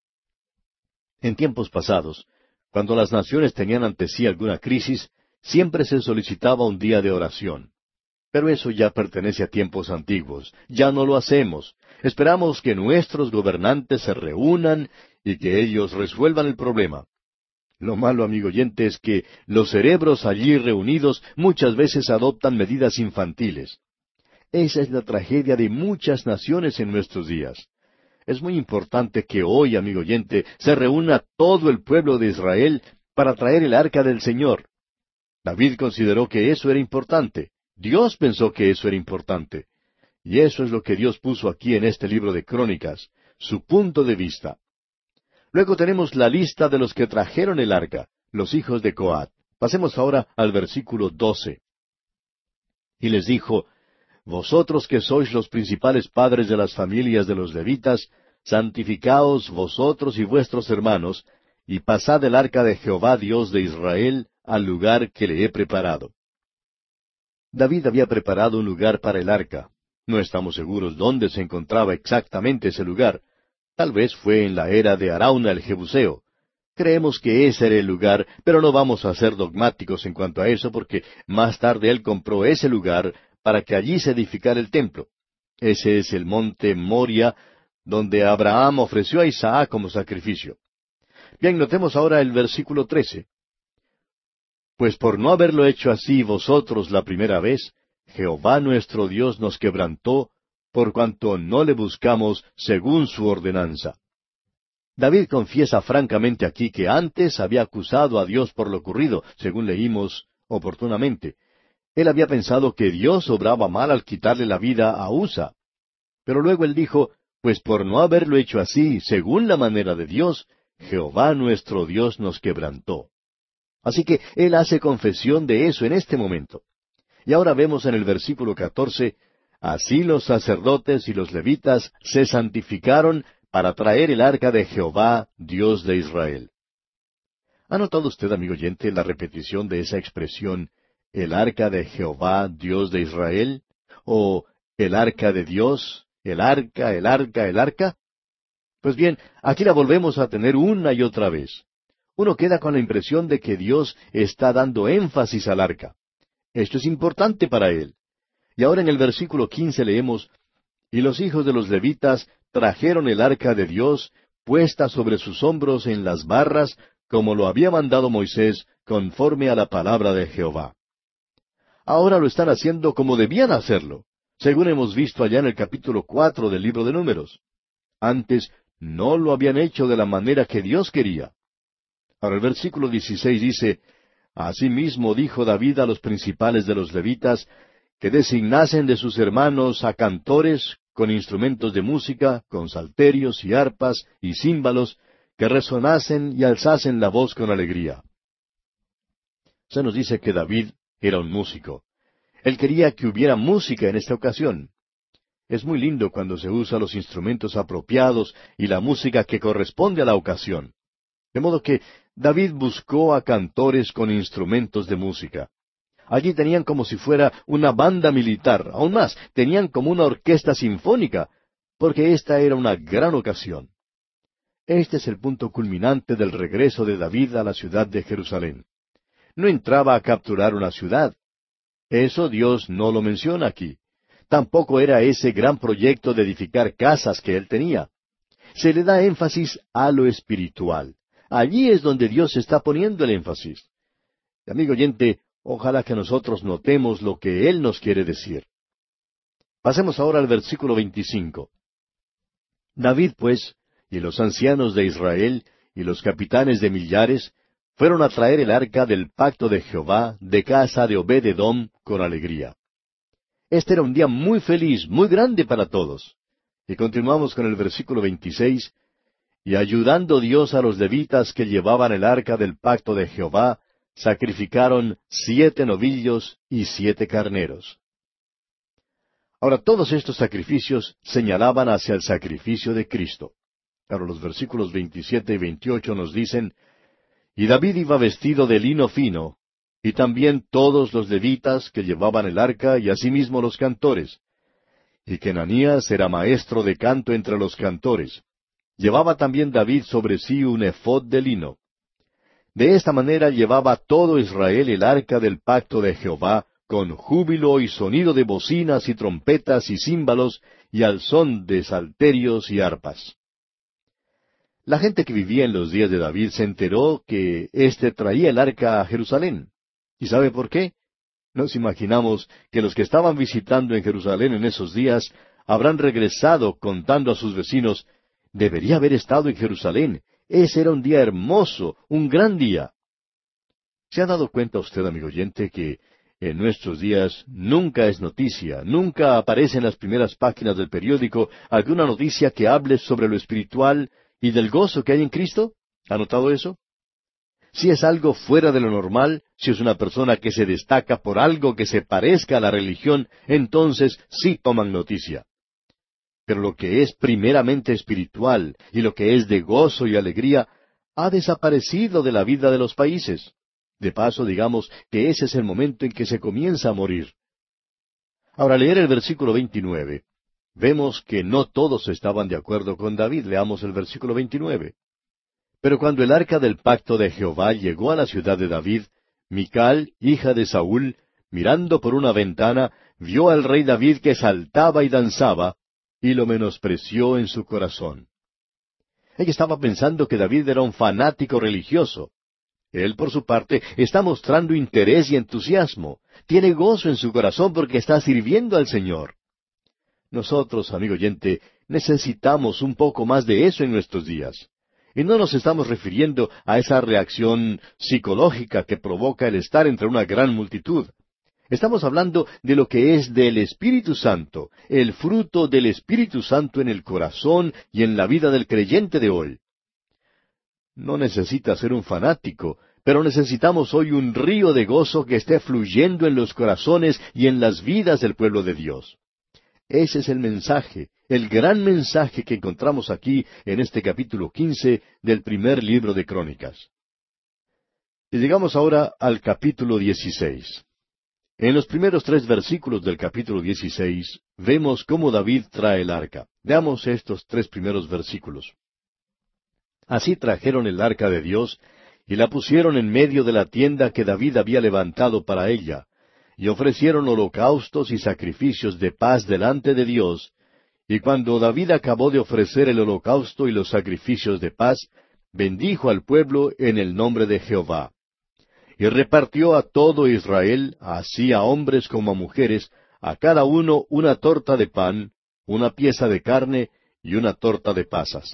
En tiempos pasados, cuando las naciones tenían ante sí alguna crisis, siempre se solicitaba un día de oración. Pero eso ya pertenece a tiempos antiguos. Ya no lo hacemos. Esperamos que nuestros gobernantes se reúnan y que ellos resuelvan el problema. Lo malo, amigo oyente, es que los cerebros allí reunidos muchas veces adoptan medidas infantiles. Esa es la tragedia de muchas naciones en nuestros días. Es muy importante que hoy, amigo oyente, se reúna todo el pueblo de Israel para traer el arca del Señor. David consideró que eso era importante. Dios pensó que eso era importante. Y eso es lo que Dios puso aquí en este libro de Crónicas, su punto de vista. Luego tenemos la lista de los que trajeron el arca, los hijos de Coat. Pasemos ahora al versículo 12. Y les dijo, Vosotros que sois los principales padres de las familias de los levitas, santificaos vosotros y vuestros hermanos, y pasad el arca de Jehová Dios de Israel al lugar que le he preparado. David había preparado un lugar para el arca. No estamos seguros dónde se encontraba exactamente ese lugar. Tal vez fue en la era de Arauna el Jebuseo. Creemos que ese era el lugar, pero no vamos a ser dogmáticos en cuanto a eso, porque más tarde él compró ese lugar para que allí se edificara el templo. Ese es el monte Moria, donde Abraham ofreció a Isaac como sacrificio. Bien, notemos ahora el versículo 13. Pues por no haberlo hecho así vosotros la primera vez, Jehová nuestro Dios nos quebrantó, por cuanto no le buscamos según su ordenanza. David confiesa francamente aquí que antes había acusado a Dios por lo ocurrido, según leímos oportunamente. Él había pensado que Dios obraba mal al quitarle la vida a Usa. Pero luego él dijo, pues por no haberlo hecho así, según la manera de Dios, Jehová nuestro Dios nos quebrantó. Así que él hace confesión de eso en este momento. Y ahora vemos en el versículo 14, así los sacerdotes y los levitas se santificaron para traer el arca de Jehová, Dios de Israel. ¿Ha notado usted, amigo oyente, la repetición de esa expresión, el arca de Jehová, Dios de Israel? ¿O el arca de Dios? ¿El arca, el arca, el arca? Pues bien, aquí la volvemos a tener una y otra vez. Uno queda con la impresión de que Dios está dando énfasis al arca. Esto es importante para él. Y ahora en el versículo 15 leemos, y los hijos de los levitas trajeron el arca de Dios, puesta sobre sus hombros en las barras, como lo había mandado Moisés, conforme a la palabra de Jehová. Ahora lo están haciendo como debían hacerlo, según hemos visto allá en el capítulo 4 del libro de Números. Antes no lo habían hecho de la manera que Dios quería. Ahora el versículo 16 dice, Asimismo dijo David a los principales de los levitas, que designasen de sus hermanos a cantores con instrumentos de música, con salterios y arpas y címbalos, que resonasen y alzasen la voz con alegría. Se nos dice que David era un músico. Él quería que hubiera música en esta ocasión. Es muy lindo cuando se usan los instrumentos apropiados y la música que corresponde a la ocasión. De modo que David buscó a cantores con instrumentos de música. Allí tenían como si fuera una banda militar, aún más, tenían como una orquesta sinfónica, porque esta era una gran ocasión. Este es el punto culminante del regreso de David a la ciudad de Jerusalén. No entraba a capturar una ciudad. Eso Dios no lo menciona aquí. Tampoco era ese gran proyecto de edificar casas que él tenía. Se le da énfasis a lo espiritual. Allí es donde Dios está poniendo el énfasis. Y, amigo oyente, ojalá que nosotros notemos lo que Él nos quiere decir. Pasemos ahora al versículo 25. David, pues, y los ancianos de Israel, y los capitanes de millares, fueron a traer el arca del pacto de Jehová de casa de Obed-edom con alegría. Este era un día muy feliz, muy grande para todos. Y continuamos con el versículo 26. Y ayudando Dios a los levitas que llevaban el arca del pacto de Jehová, sacrificaron 7 novillos y 7 carneros. Ahora, todos estos sacrificios señalaban hacia el sacrificio de Cristo. Ahora, los versículos 27 y 28 nos dicen, Y David iba vestido de lino fino, y también todos los levitas que llevaban el arca, y asimismo los cantores. Y que Ananías era maestro de canto entre los cantores. Llevaba también David sobre sí un efod de lino. De esta manera llevaba todo Israel el arca del pacto de Jehová, con júbilo y sonido de bocinas y trompetas y címbalos, y al son de salterios y arpas. La gente que vivía en los días de David se enteró que éste traía el arca a Jerusalén. ¿Y sabe por qué? Nos imaginamos que los que estaban visitando en Jerusalén en esos días habrán regresado contando a sus vecinos, debería haber estado en Jerusalén. Ese era un día hermoso, un gran día. ¿Se ha dado cuenta usted, amigo oyente, que en nuestros días nunca es noticia, nunca aparece en las primeras páginas del periódico alguna noticia que hable sobre lo espiritual y del gozo que hay en Cristo? ¿Ha notado eso? Si es algo fuera de lo normal, si es una persona que se destaca por algo que se parezca a la religión, entonces sí toman noticia. Pero lo que es primeramente espiritual y lo que es de gozo y alegría ha desaparecido de la vida de los países. De paso, digamos que ese es el momento en que se comienza a morir. Ahora, al leer el versículo 29, vemos que no todos estaban de acuerdo con David. Leamos el versículo 29. Pero cuando el arca del pacto de Jehová llegó a la ciudad de David, Mical, hija de Saúl, mirando por una ventana, vio al rey David que saltaba y danzaba, y lo menospreció en su corazón. Ella estaba pensando que David era un fanático religioso. Él, por su parte, está mostrando interés y entusiasmo. Tiene gozo en su corazón porque está sirviendo al Señor. Nosotros, amigo oyente, necesitamos un poco más de eso en nuestros días. Y no nos estamos refiriendo a esa reacción psicológica que provoca el estar entre una gran multitud. Estamos hablando de lo que es del Espíritu Santo, el fruto del Espíritu Santo en el corazón y en la vida del creyente de hoy. No necesita ser un fanático, pero necesitamos hoy un río de gozo que esté fluyendo en los corazones y en las vidas del pueblo de Dios. Ese es el mensaje, el gran mensaje que encontramos aquí en este capítulo 15 del primer libro de Crónicas. Y llegamos ahora al capítulo 16. En los primeros 3 versículos del capítulo 16 vemos cómo David trae el arca. Veamos estos 3 primeros versículos. Así trajeron el arca de Dios y la pusieron en medio de la tienda que David había levantado para ella, y ofrecieron holocaustos y sacrificios de paz delante de Dios. Y cuando David acabó de ofrecer el holocausto y los sacrificios de paz, bendijo al pueblo en el nombre de Jehová. Y repartió a todo Israel, así a hombres como a mujeres, a cada uno una torta de pan, una pieza de carne y una torta de pasas.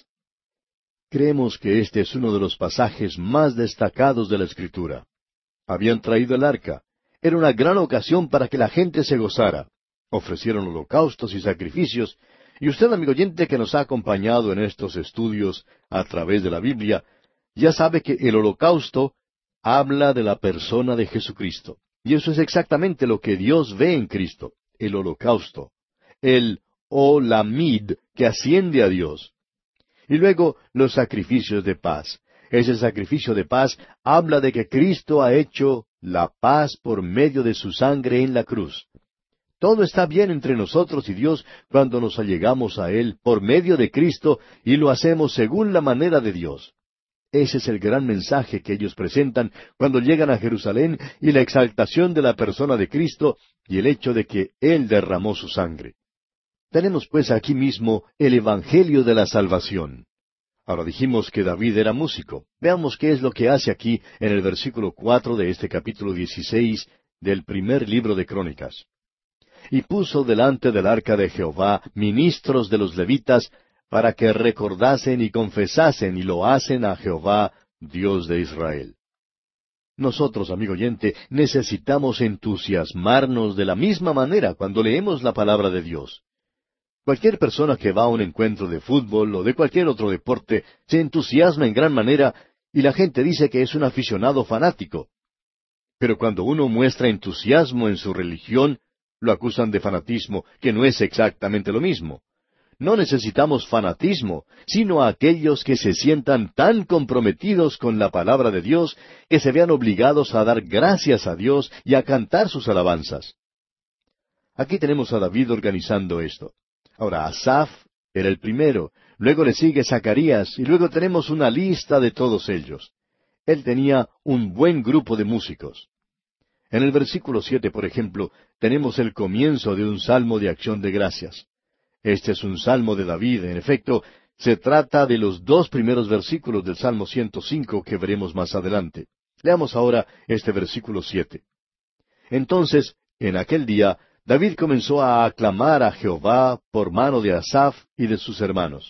Creemos que este es uno de los pasajes más destacados de la Escritura. Habían traído el arca. Era una gran ocasión para que la gente se gozara. Ofrecieron holocaustos y sacrificios, y usted, amigo oyente, que nos ha acompañado en estos estudios a través de la Biblia, ya sabe que el holocausto habla de la persona de Jesucristo. Y eso es exactamente lo que Dios ve en Cristo, el holocausto, el olamid que asciende a Dios. Y luego los sacrificios de paz. Ese sacrificio de paz habla de que Cristo ha hecho la paz por medio de su sangre en la cruz. Todo está bien entre nosotros y Dios cuando nos allegamos a Él por medio de Cristo y lo hacemos según la manera de Dios. Ese es el gran mensaje que ellos presentan cuando llegan a Jerusalén y la exaltación de la persona de Cristo y el hecho de que Él derramó su sangre. Tenemos pues aquí mismo el Evangelio de la salvación. Ahora dijimos que David era músico. Veamos qué es lo que hace aquí en el versículo 4 de este capítulo 16 del primer libro de Crónicas. Y puso delante del arca de Jehová ministros de los levitas, para que recordasen y confesasen y lo hacen a Jehová, Dios de Israel. Nosotros, amigo oyente, necesitamos entusiasmarnos de la misma manera cuando leemos la palabra de Dios. Cualquier persona que va a un encuentro de fútbol o de cualquier otro deporte se entusiasma en gran manera y la gente dice que es un aficionado fanático. Pero cuando uno muestra entusiasmo en su religión, lo acusan de fanatismo, que no es exactamente lo mismo. No necesitamos fanatismo, sino a aquellos que se sientan tan comprometidos con la palabra de Dios que se vean obligados a dar gracias a Dios y a cantar sus alabanzas. Aquí tenemos a David organizando esto. Ahora, Asaf era el primero, luego le sigue Zacarías y luego tenemos una lista de todos ellos. Él tenía un buen grupo de músicos. En el versículo 7, por ejemplo, tenemos el comienzo de un salmo de acción de gracias. Este es un salmo de David, en efecto, se trata de los 2 primeros versículos del Salmo 105 que veremos más adelante. Leamos ahora este versículo 7. Entonces, en aquel día, David comenzó a aclamar a Jehová por mano de Asaf y de sus hermanos.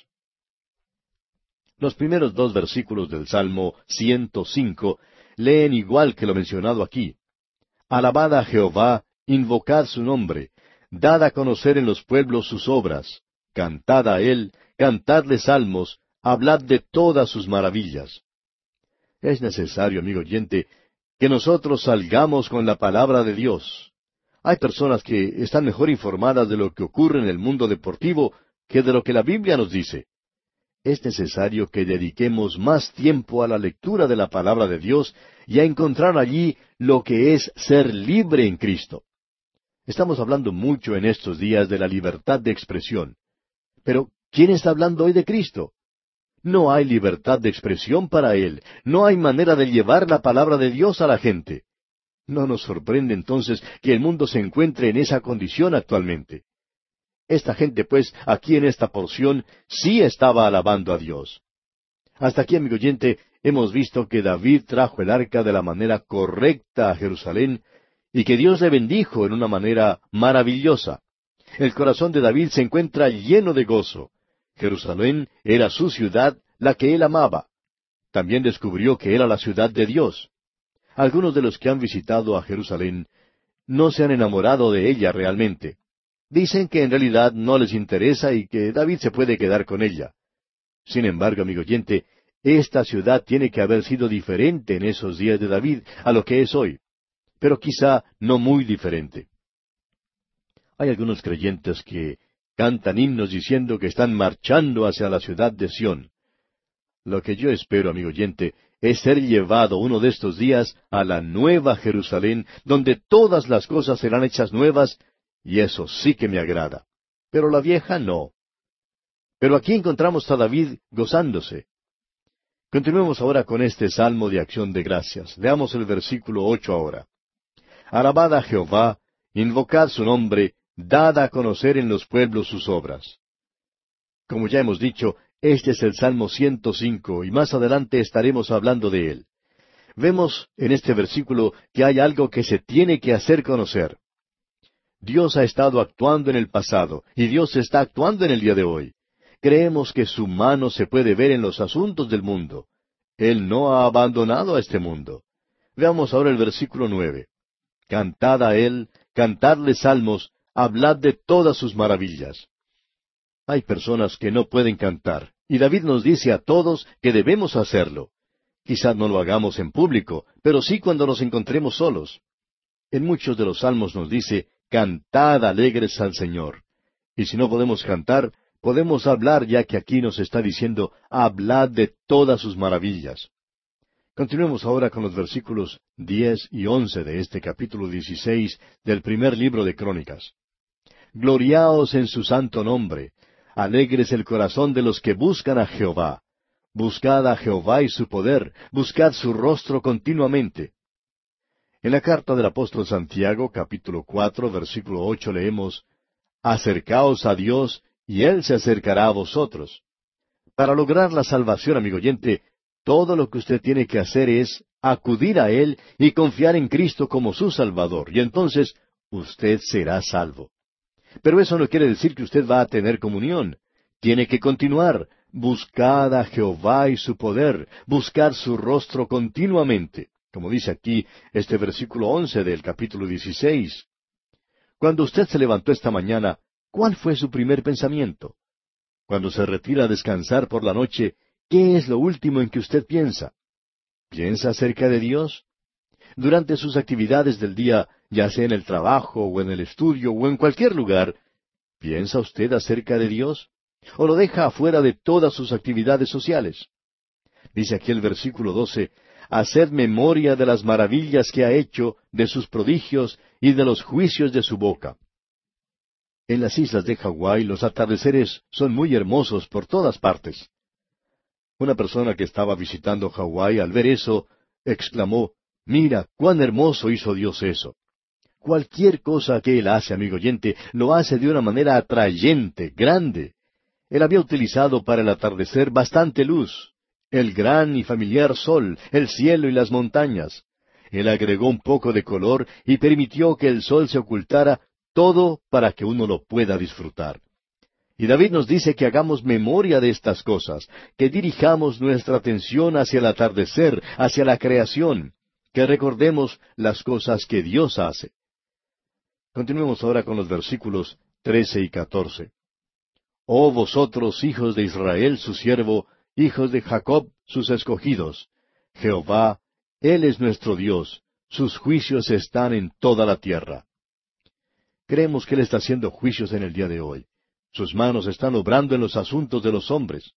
Los primeros 2 versículos del Salmo 105 leen igual que lo mencionado aquí. Alabad a Jehová, invocad su nombre, dad a conocer en los pueblos sus obras, cantad a él, cantadle salmos, hablad de todas sus maravillas. Es necesario, amigo oyente, que nosotros salgamos con la palabra de Dios. Hay personas que están mejor informadas de lo que ocurre en el mundo deportivo que de lo que la Biblia nos dice. Es necesario que dediquemos más tiempo a la lectura de la palabra de Dios y a encontrar allí lo que es ser libre en Cristo. Estamos hablando mucho en estos días de la libertad de expresión. Pero, ¿quién está hablando hoy de Cristo? No hay libertad de expresión para Él. No hay manera de llevar la palabra de Dios a la gente. No nos sorprende entonces que el mundo se encuentre en esa condición actualmente. Esta gente, pues, aquí en esta porción, sí estaba alabando a Dios. Hasta aquí, amigo oyente, hemos visto que David trajo el arca de la manera correcta a Jerusalén y que Dios le bendijo en una manera maravillosa. El corazón de David se encuentra lleno de gozo. Jerusalén era su ciudad, la que él amaba. También descubrió que era la ciudad de Dios. Algunos de los que han visitado a Jerusalén no se han enamorado de ella realmente. Dicen que en realidad no les interesa y que David se puede quedar con ella. Sin embargo, amigo oyente, esta ciudad tiene que haber sido diferente en esos días de David a lo que es hoy, pero quizá no muy diferente. Hay algunos creyentes que Cantan himnos diciendo que están marchando hacia la ciudad de Sión. Lo que yo espero, amigo oyente, es ser llevado uno de estos días a la nueva Jerusalén, donde todas las cosas serán hechas nuevas, y eso sí que me agrada. Pero la vieja no. Pero aquí encontramos a David gozándose. Continuemos ahora con este salmo de acción de gracias. Veamos el versículo 8 ahora. Alabad a Jehová, invocad su nombre, dad a conocer en los pueblos sus obras. Como ya hemos dicho, este es el Salmo 105, y más adelante estaremos hablando de él. Vemos en este versículo que hay algo que se tiene que hacer conocer. Dios ha estado actuando en el pasado, y Dios está actuando en el día de hoy. Creemos que su mano se puede ver en los asuntos del mundo. Él no ha abandonado a este mundo. Veamos ahora el versículo 9. Cantad a Él, cantadle salmos, hablad de todas sus maravillas. Hay personas que no pueden cantar, y David nos dice a todos que debemos hacerlo. Quizás no lo hagamos en público, pero sí cuando nos encontremos solos. En muchos de los salmos nos dice, cantad alegres al Señor. Y si no podemos cantar, podemos hablar, ya que aquí nos está diciendo, hablad de todas sus maravillas. Continuemos ahora con los versículos 10 y 11 de este capítulo 16 del primer libro de Crónicas. Gloriaos en su santo nombre. Alegres el corazón de los que buscan a Jehová. Buscad a Jehová y su poder, buscad su rostro continuamente. En la carta del apóstol Santiago, capítulo 4, versículo 8, leemos, Acercaos a Dios, y Él se acercará a vosotros. Para lograr la salvación, amigo oyente, todo lo que usted tiene que hacer es acudir a Él y confiar en Cristo como su Salvador, y entonces usted será salvo. Pero eso no quiere decir que usted va a tener comunión. Tiene que continuar. Buscad a Jehová y su poder. Buscad su rostro continuamente. Como dice aquí este versículo 11 del capítulo 16. Cuando usted se levantó esta mañana, ¿cuál fue su primer pensamiento? Cuando se retira a descansar por la noche, ¿qué es lo último en que usted piensa? ¿Piensa acerca de Dios? Durante sus actividades del día, ya sea en el trabajo o en el estudio o en cualquier lugar, ¿piensa usted acerca de Dios? ¿O lo deja afuera de todas sus actividades sociales? Dice aquí el versículo 12, Haced memoria de las maravillas que ha hecho, de sus prodigios y de los juicios de su boca. En las islas de Hawái los atardeceres son muy hermosos por todas partes. Una persona que estaba visitando Hawái al ver eso, exclamó, Mira, cuán hermoso hizo Dios eso. Cualquier cosa que Él hace, amigo oyente, lo hace de una manera atrayente, grande. Él había utilizado para el atardecer bastante luz, el gran y familiar sol, el cielo y las montañas. Él agregó un poco de color y permitió que el sol se ocultara, todo para que uno lo pueda disfrutar. Y David nos dice que hagamos memoria de estas cosas, que dirijamos nuestra atención hacia el atardecer, hacia la creación, que recordemos las cosas que Dios hace. Continuemos ahora con los versículos 13 y 14. Oh vosotros, hijos de Israel, su siervo, hijos de Jacob, sus escogidos. Jehová, Él es nuestro Dios, sus juicios están en toda la tierra. Creemos que Él está haciendo juicios en el día de hoy. Sus manos están obrando en los asuntos de los hombres.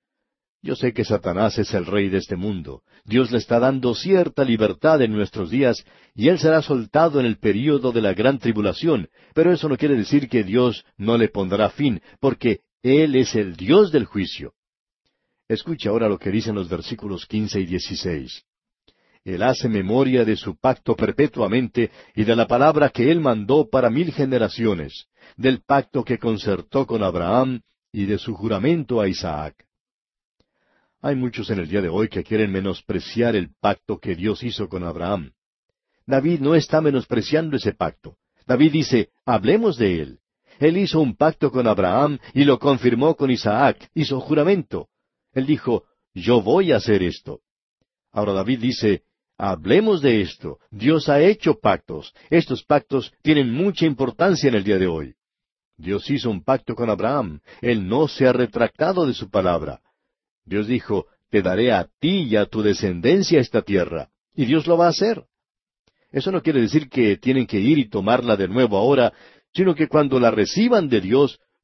Yo sé que Satanás es el rey de este mundo. Dios le está dando cierta libertad en nuestros días, y él será soltado en el período de la gran tribulación, pero eso no quiere decir que Dios no le pondrá fin, porque Él es el Dios del juicio. Escuche ahora lo que dicen los versículos 15 y 16. Él hace memoria de su pacto perpetuamente y de la palabra que Él mandó para 1000 generaciones, del pacto que concertó con Abraham y de su juramento a Isaac. Hay muchos en el día de hoy que quieren menospreciar el pacto que Dios hizo con Abraham. David no está menospreciando ese pacto. David dice, hablemos de él. Él hizo un pacto con Abraham y lo confirmó con Isaac, hizo juramento. Él dijo, yo voy a hacer esto. Ahora David dice, hablemos de esto. Dios ha hecho pactos. Estos pactos tienen mucha importancia en el día de hoy. Dios hizo un pacto con Abraham. Él no se ha retractado de su palabra. Dios dijo, te daré a ti y a tu descendencia esta tierra. Y Dios lo va a hacer. Eso no quiere decir que tienen que ir y tomarla de nuevo ahora, sino que cuando la reciban de Dios,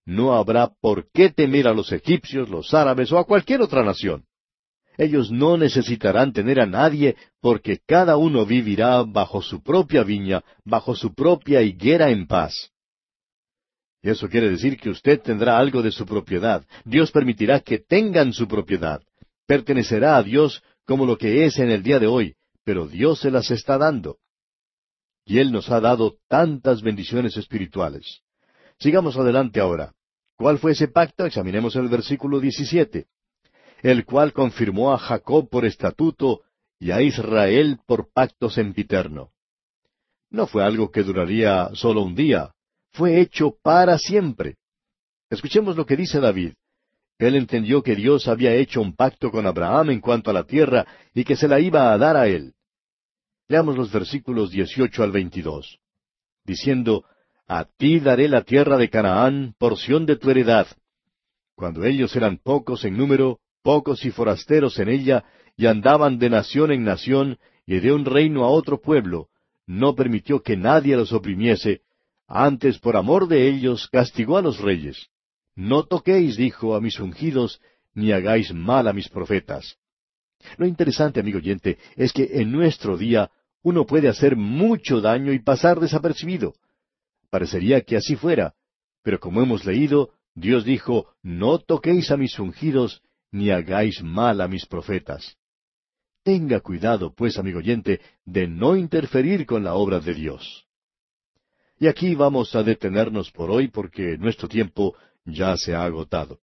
no habrá por qué temer a los egipcios, los árabes o a cualquier otra nación. Ellos no necesitarán tener a nadie, porque cada uno vivirá bajo su propia viña, bajo su propia higuera en paz. Y eso quiere decir que usted tendrá algo de su propiedad. Dios permitirá que tengan su propiedad. Pertenecerá a Dios como lo que es en el día de hoy, pero Dios se las está dando. Y Él nos ha dado tantas bendiciones espirituales. Sigamos adelante ahora. ¿Cuál fue ese pacto? Examinemos el versículo 17. El cual confirmó a Jacob por estatuto y a Israel por pacto sempiterno. No fue algo que duraría solo un día, fue hecho para siempre. Escuchemos lo que dice David. Él entendió que Dios había hecho un pacto con Abraham en cuanto a la tierra y que se la iba a dar a él. Leamos los versículos 18 al 22. Diciendo, A ti daré la tierra de Canaán, porción de tu heredad. Cuando ellos eran pocos en número, pocos y forasteros en ella, y andaban de nación en nación, y de un reino a otro pueblo, no permitió que nadie los oprimiese, antes por amor de ellos castigó a los reyes. No toquéis, dijo, a mis ungidos, ni hagáis mal a mis profetas. Lo interesante, amigo oyente, es que en nuestro día uno puede hacer mucho daño y pasar desapercibido. Parecería que así fuera, pero como hemos leído, Dios dijo, no toquéis a mis ungidos, ni hagáis mal a mis profetas. Tenga cuidado, pues, amigo oyente, de no interferir con la obra de Dios. Y aquí vamos a detenernos por hoy porque nuestro tiempo ya se ha agotado.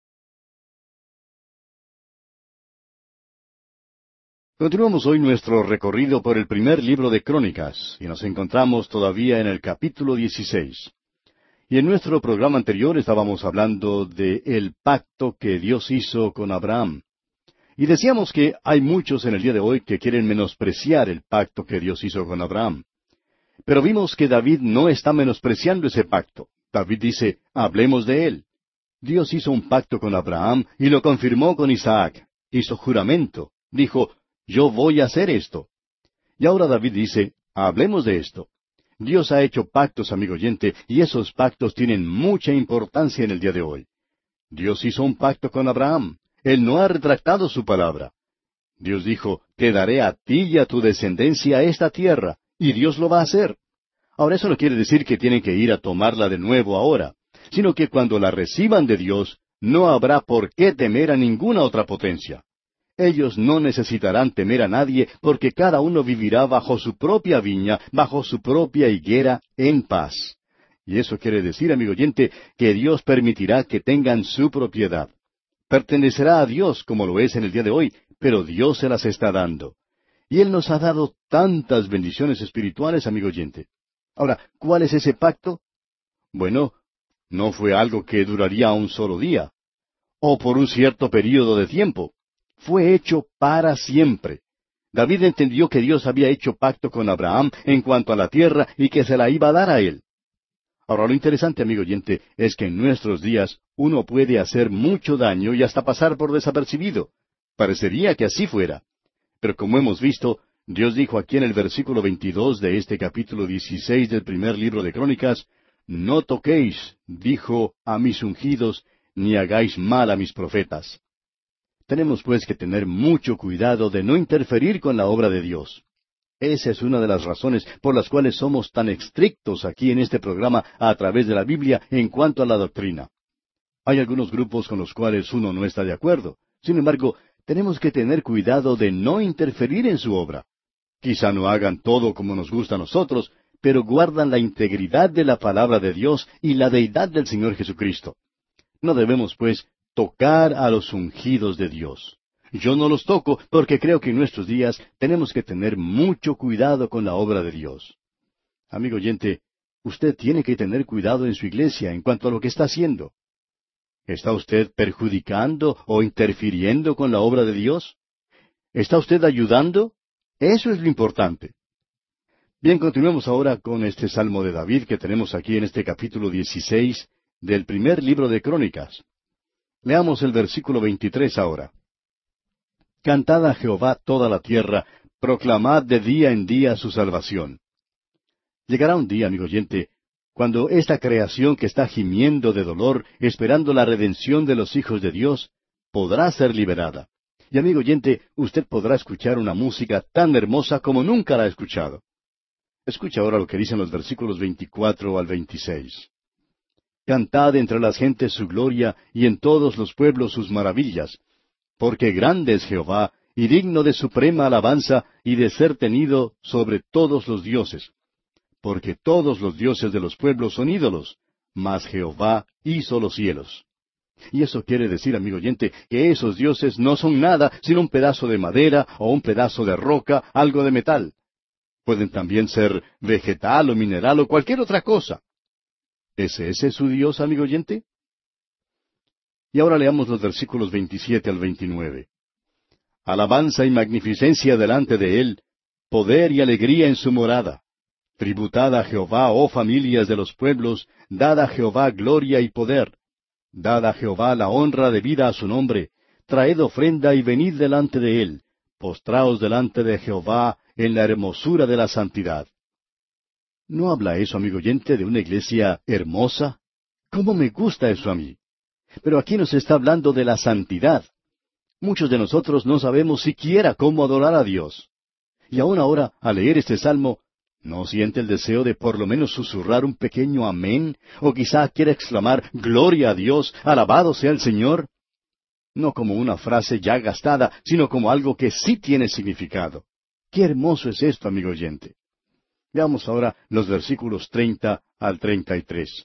Continuamos hoy nuestro recorrido por el primer libro de Crónicas, y nos encontramos todavía en el capítulo 16. Y en nuestro programa anterior estábamos hablando de el pacto que Dios hizo con Abraham. Y decíamos que hay muchos en el día de hoy que quieren menospreciar el pacto que Dios hizo con Abraham. Pero vimos que David no está menospreciando ese pacto. David dice, hablemos de él. Dios hizo un pacto con Abraham y lo confirmó con Isaac. Hizo juramento. Dijo, yo voy a hacer esto. Y ahora David dice, hablemos de esto. Dios ha hecho pactos, amigo oyente, y esos pactos tienen mucha importancia en el día de hoy. Dios hizo un pacto con Abraham. Él no ha retractado su palabra. Dios dijo, te daré a ti y a tu descendencia esta tierra, y Dios lo va a hacer. Ahora eso no quiere decir que tienen que ir a tomarla de nuevo ahora, sino que cuando la reciban de Dios, no habrá por qué temer a ninguna otra potencia. Ellos no necesitarán temer a nadie, porque cada uno vivirá bajo su propia viña, bajo su propia higuera, en paz. Y eso quiere decir, amigo oyente, que Dios permitirá que tengan su propiedad. Pertenecerá a Dios como lo es en el día de hoy, pero Dios se las está dando. Y Él nos ha dado tantas bendiciones espirituales, amigo oyente. Ahora, ¿cuál es ese pacto? Bueno, no fue algo que duraría un solo día, o por un cierto período de tiempo. Fue hecho para siempre. David entendió que Dios había hecho pacto con Abraham en cuanto a la tierra y que se la iba a dar a él. Ahora, lo interesante, amigo oyente, es que en nuestros días uno puede hacer mucho daño y hasta pasar por desapercibido. Parecería que así fuera. Pero como hemos visto, Dios dijo aquí en el versículo 22 de este capítulo 16 del primer libro de Crónicas, no toquéis, dijo, a mis ungidos, ni hagáis mal a mis profetas. Tenemos pues que tener mucho cuidado de no interferir con la obra de Dios. Esa es una de las razones por las cuales somos tan estrictos aquí en este programa a través de la Biblia en cuanto a la doctrina. Hay algunos grupos con los cuales uno no está de acuerdo. Sin embargo, tenemos que tener cuidado de no interferir en su obra. Quizá no hagan todo como nos gusta a nosotros, pero guardan la integridad de la palabra de Dios y la deidad del Señor Jesucristo. No debemos, pues, tocar a los ungidos de Dios. Yo no los toco porque creo que en nuestros días tenemos que tener mucho cuidado con la obra de Dios. Amigo oyente, usted tiene que tener cuidado en su iglesia en cuanto a lo que está haciendo. ¿Está usted perjudicando o interfiriendo con la obra de Dios? ¿Está usted ayudando? Eso es lo importante. Bien, continuemos ahora con este Salmo de David que tenemos aquí en este capítulo 16 del primer libro de Crónicas. Leamos el versículo 23 ahora. Cantad a Jehová toda la tierra, proclamad de día en día su salvación. Llegará un día, amigo oyente, cuando esta creación que está gimiendo de dolor, esperando la redención de los hijos de Dios, podrá ser liberada. Y amigo oyente, usted podrá escuchar una música tan hermosa como nunca la ha escuchado. Escucha ahora lo que dicen los versículos 24 al 26. Cantad entre las gentes su gloria, y en todos los pueblos sus maravillas. Porque grande es Jehová, y digno de suprema alabanza, y de ser tenido sobre todos los dioses. Porque todos los dioses de los pueblos son ídolos, mas Jehová hizo los cielos. Y eso quiere decir, amigo oyente, que esos dioses no son nada sino un pedazo de madera o un pedazo de roca, algo de metal. Pueden también ser vegetal o mineral o cualquier otra cosa. ¿Es ese su Dios, amigo oyente? Y ahora leamos los versículos 27 al 29. Alabanza y magnificencia delante de Él, poder y alegría en su morada. Tributad a Jehová, oh familias de los pueblos, dad a Jehová gloria y poder. Dad a Jehová la honra debida a su nombre. Traed ofrenda y venid delante de Él. Postraos delante de Jehová en la hermosura de la santidad. ¿No habla eso, amigo oyente, de una iglesia hermosa? ¿Cómo me gusta eso a mí? Pero aquí nos está hablando de la santidad. Muchos de nosotros no sabemos siquiera cómo adorar a Dios. Y aún ahora, al leer este salmo, ¿no siente el deseo de por lo menos susurrar un pequeño amén? ¿O quizá quiera exclamar, gloria a Dios, alabado sea el Señor? No como una frase ya gastada, sino como algo que sí tiene significado. ¡Qué hermoso es esto, amigo oyente! Veamos ahora los versículos 30 al 33.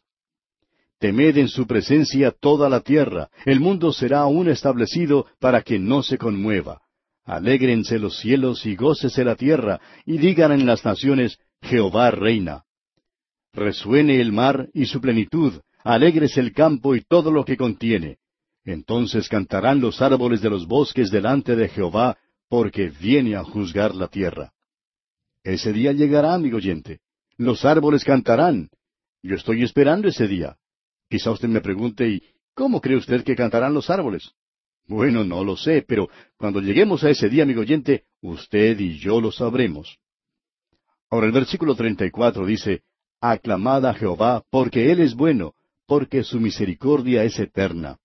Temed en su presencia toda la tierra, el mundo será aún establecido para que no se conmueva. Alégrense los cielos y gócese la tierra, y digan en las naciones, Jehová reina. Resuene el mar y su plenitud, alégrese el campo y todo lo que contiene. Entonces cantarán los árboles de los bosques delante de Jehová, porque viene a juzgar la tierra. Ese día llegará, amigo oyente. Los árboles cantarán. Yo estoy esperando ese día. Quizá usted me pregunte, ¿y cómo cree usted que cantarán los árboles? Bueno, no lo sé, pero cuando lleguemos a ese día, amigo oyente, usted y yo lo sabremos. Ahora el versículo 34 dice, Aclamad a Jehová, porque Él es bueno, porque su misericordia es eterna.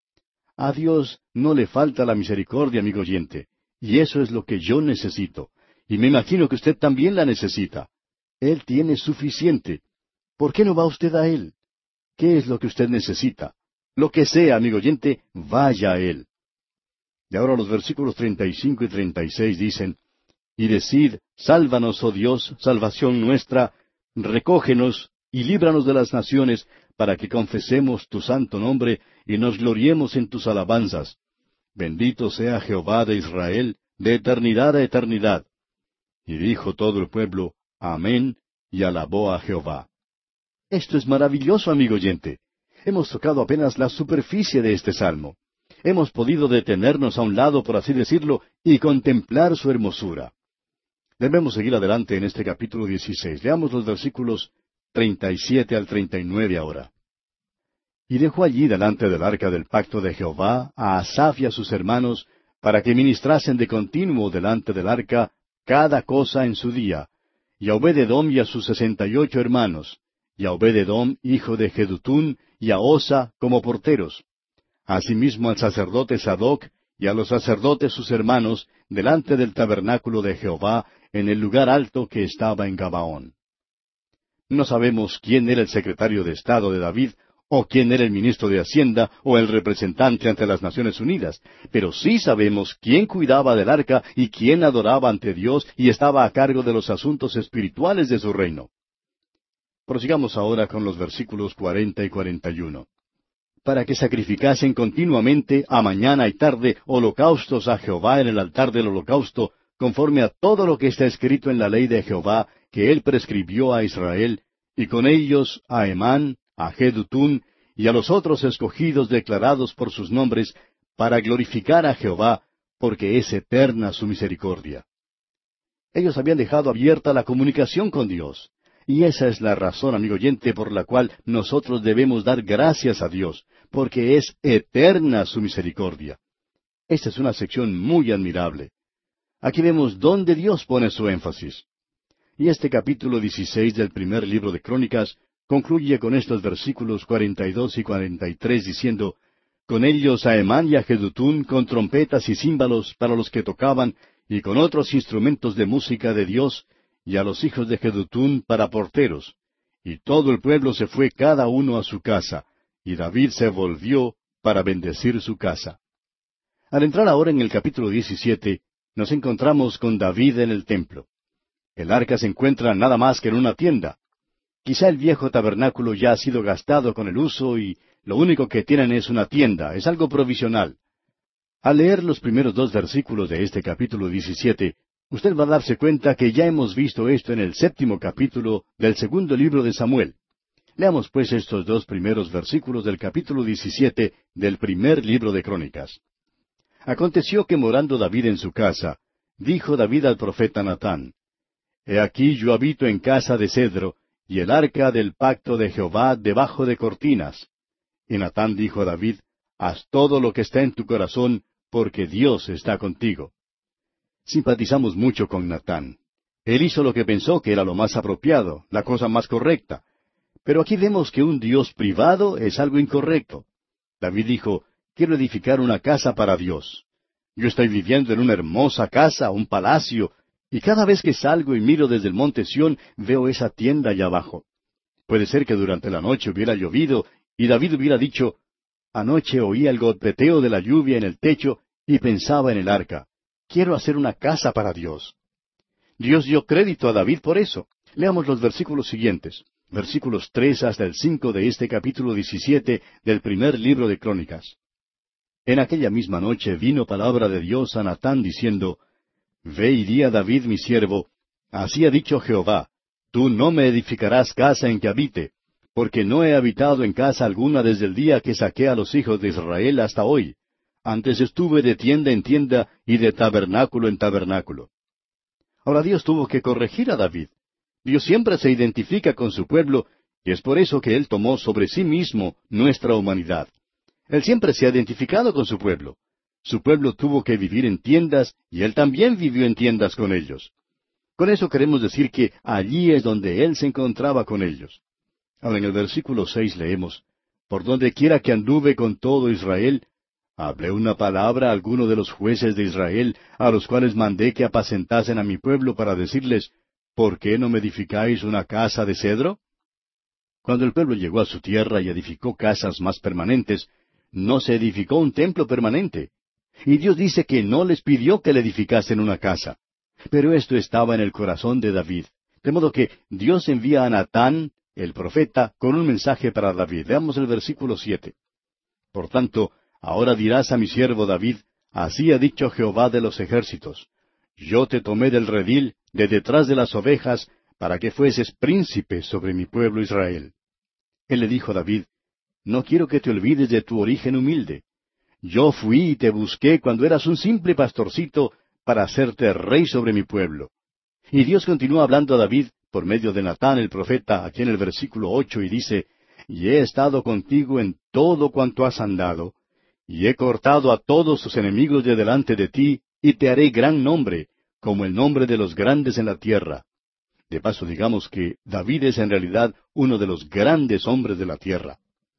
A Dios no le falta la misericordia, amigo oyente, y eso es lo que yo necesito, y me imagino que usted también la necesita. Él tiene suficiente. ¿Por qué no va usted a Él? ¿Qué es lo que usted necesita? Lo que sea, amigo oyente, vaya a Él. Y ahora los versículos 35 y 36 dicen, Y decid, sálvanos, oh Dios, salvación nuestra, recógenos y líbranos de las naciones, para que confesemos tu santo nombre y nos gloriemos en tus alabanzas. Bendito sea Jehová de Israel, de eternidad a eternidad. Y dijo todo el pueblo, Amén, y alabó a Jehová. Esto es maravilloso, amigo oyente. Hemos tocado apenas la superficie de este salmo. Hemos podido detenernos a un lado, por así decirlo, y contemplar su hermosura. Debemos seguir adelante en este capítulo 16. Leamos los versículos 37 al 39 ahora. Y dejó allí delante del arca del pacto de Jehová a Asaf y a sus hermanos, para que ministrasen de continuo delante del arca cada cosa en su día, y a Obed-edom y a sus 68 hermanos, y a Obed-edom hijo de Jedutún, y a Osa como porteros. Asimismo al sacerdote Sadoc, y a los sacerdotes sus hermanos, delante del tabernáculo de Jehová, en el lugar alto que estaba en Gabaón. No sabemos quién era el secretario de Estado de David, o quién era el ministro de Hacienda, o el representante ante las Naciones Unidas, pero sí sabemos quién cuidaba del arca y quién adoraba ante Dios y estaba a cargo de los asuntos espirituales de su reino. Prosigamos ahora con los versículos 40 y 41. Para que sacrificasen continuamente a mañana y tarde holocaustos a Jehová en el altar del holocausto, conforme a todo lo que está escrito en la ley de Jehová, que él prescribió a Israel, y con ellos a Emán, a Jedutún, y a los otros escogidos declarados por sus nombres, para glorificar a Jehová, porque es eterna su misericordia. Ellos habían dejado abierta la comunicación con Dios. Y esa es la razón, amigo oyente, por la cual nosotros debemos dar gracias a Dios, porque es eterna su misericordia. Esta es una sección muy admirable. Aquí vemos dónde Dios pone su énfasis. Y este capítulo 16 del primer libro de Crónicas concluye con estos versículos 42 y 43 diciendo, con ellos a Emán y a Jedutún con trompetas y címbalos para los que tocaban, y con otros instrumentos de música de Dios, y a los hijos de Jedutún para porteros. Y todo el pueblo se fue cada uno a su casa, y David se volvió para bendecir su casa. Al entrar ahora en el capítulo 17, nos encontramos con David en el templo. El arca se encuentra nada más que en una tienda. Quizá el viejo tabernáculo ya ha sido gastado con el uso y lo único que tienen es una tienda, es algo provisional. Al leer los primeros 2 versículos de este capítulo 17, usted va a darse cuenta que ya hemos visto esto en el 7º capítulo del 2º libro de Samuel. Leamos pues estos 2 primeros versículos del capítulo 17 del primer libro de Crónicas. Aconteció que morando David en su casa, dijo David al profeta Natán, He aquí yo habito en casa de cedro, y el arca del pacto de Jehová debajo de cortinas. Y Natán dijo a David, Haz todo lo que está en tu corazón, porque Dios está contigo. Simpatizamos mucho con Natán. Él hizo lo que pensó que era lo más apropiado, la cosa más correcta. Pero aquí vemos que un Dios privado es algo incorrecto. David dijo, Quiero edificar una casa para Dios. Yo estoy viviendo en una hermosa casa, un palacio, y cada vez que salgo y miro desde el monte Sión, veo esa tienda allá abajo. Puede ser que durante la noche hubiera llovido, y David hubiera dicho, Anoche oí el golpeteo de la lluvia en el techo, y pensaba en el arca. Quiero hacer una casa para Dios. Dios dio crédito a David por eso. Leamos los versículos siguientes, versículos 3 hasta el 5 de este capítulo 17 del primer libro de Crónicas. En aquella misma noche vino palabra de Dios a Natán diciendo, Ve y di a David mi siervo, así ha dicho Jehová, tú no me edificarás casa en que habite, porque no he habitado en casa alguna desde el día que saqué a los hijos de Israel hasta hoy. Antes estuve de tienda en tienda y de tabernáculo en tabernáculo. Ahora Dios tuvo que corregir a David. Dios siempre se identifica con su pueblo, y es por eso que Él tomó sobre sí mismo nuestra humanidad. Él siempre se ha identificado con su pueblo. Su pueblo tuvo que vivir en tiendas, y Él también vivió en tiendas con ellos. Con eso queremos decir que allí es donde Él se encontraba con ellos. Ahora en el versículo 6 leemos, Por donde quiera que anduve con todo Israel, hablé una palabra a alguno de los jueces de Israel, a los cuales mandé que apacentasen a mi pueblo para decirles, ¿por qué no me edificáis una casa de cedro? Cuando el pueblo llegó a su tierra y edificó casas más permanentes, no se edificó un templo permanente. Y Dios dice que no les pidió que le edificasen una casa. Pero esto estaba en el corazón de David. De modo que Dios envía a Natán, el profeta, con un mensaje para David. Veamos el versículo 7. Por tanto, ahora dirás a mi siervo David, así ha dicho Jehová de los ejércitos, yo te tomé del redil, de detrás de las ovejas, para que fueses príncipe sobre mi pueblo Israel. Él le dijo a David, no quiero que te olvides de tu origen humilde. Yo fui y te busqué cuando eras un simple pastorcito para hacerte rey sobre mi pueblo. Y Dios continúa hablando a David por medio de Natán el profeta, aquí en el versículo 8, y dice, y he estado contigo en todo cuanto has andado, y he cortado a todos tus enemigos de delante de ti, y te haré gran nombre, como el nombre de los grandes en la tierra. De paso digamos que David es en realidad uno de los grandes hombres de la tierra.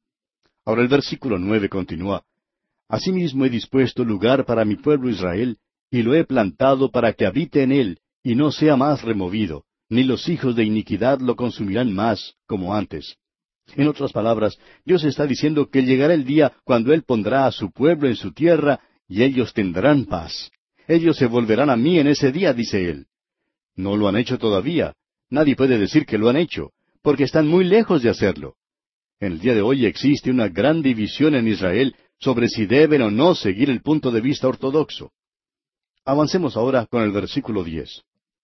Ahora el versículo 9 continúa, Asimismo he dispuesto lugar para mi pueblo Israel, y lo he plantado para que habite en él, y no sea más removido, ni los hijos de iniquidad lo consumirán más, como antes. En otras palabras, Dios está diciendo que llegará el día cuando Él pondrá a su pueblo en su tierra, y ellos tendrán paz. Ellos se volverán a mí en ese día, dice Él. No lo han hecho todavía. Nadie puede decir que lo han hecho, porque están muy lejos de hacerlo. En el día de hoy existe una gran división en Israel sobre si deben o no seguir el punto de vista ortodoxo. Avancemos ahora con el versículo 10.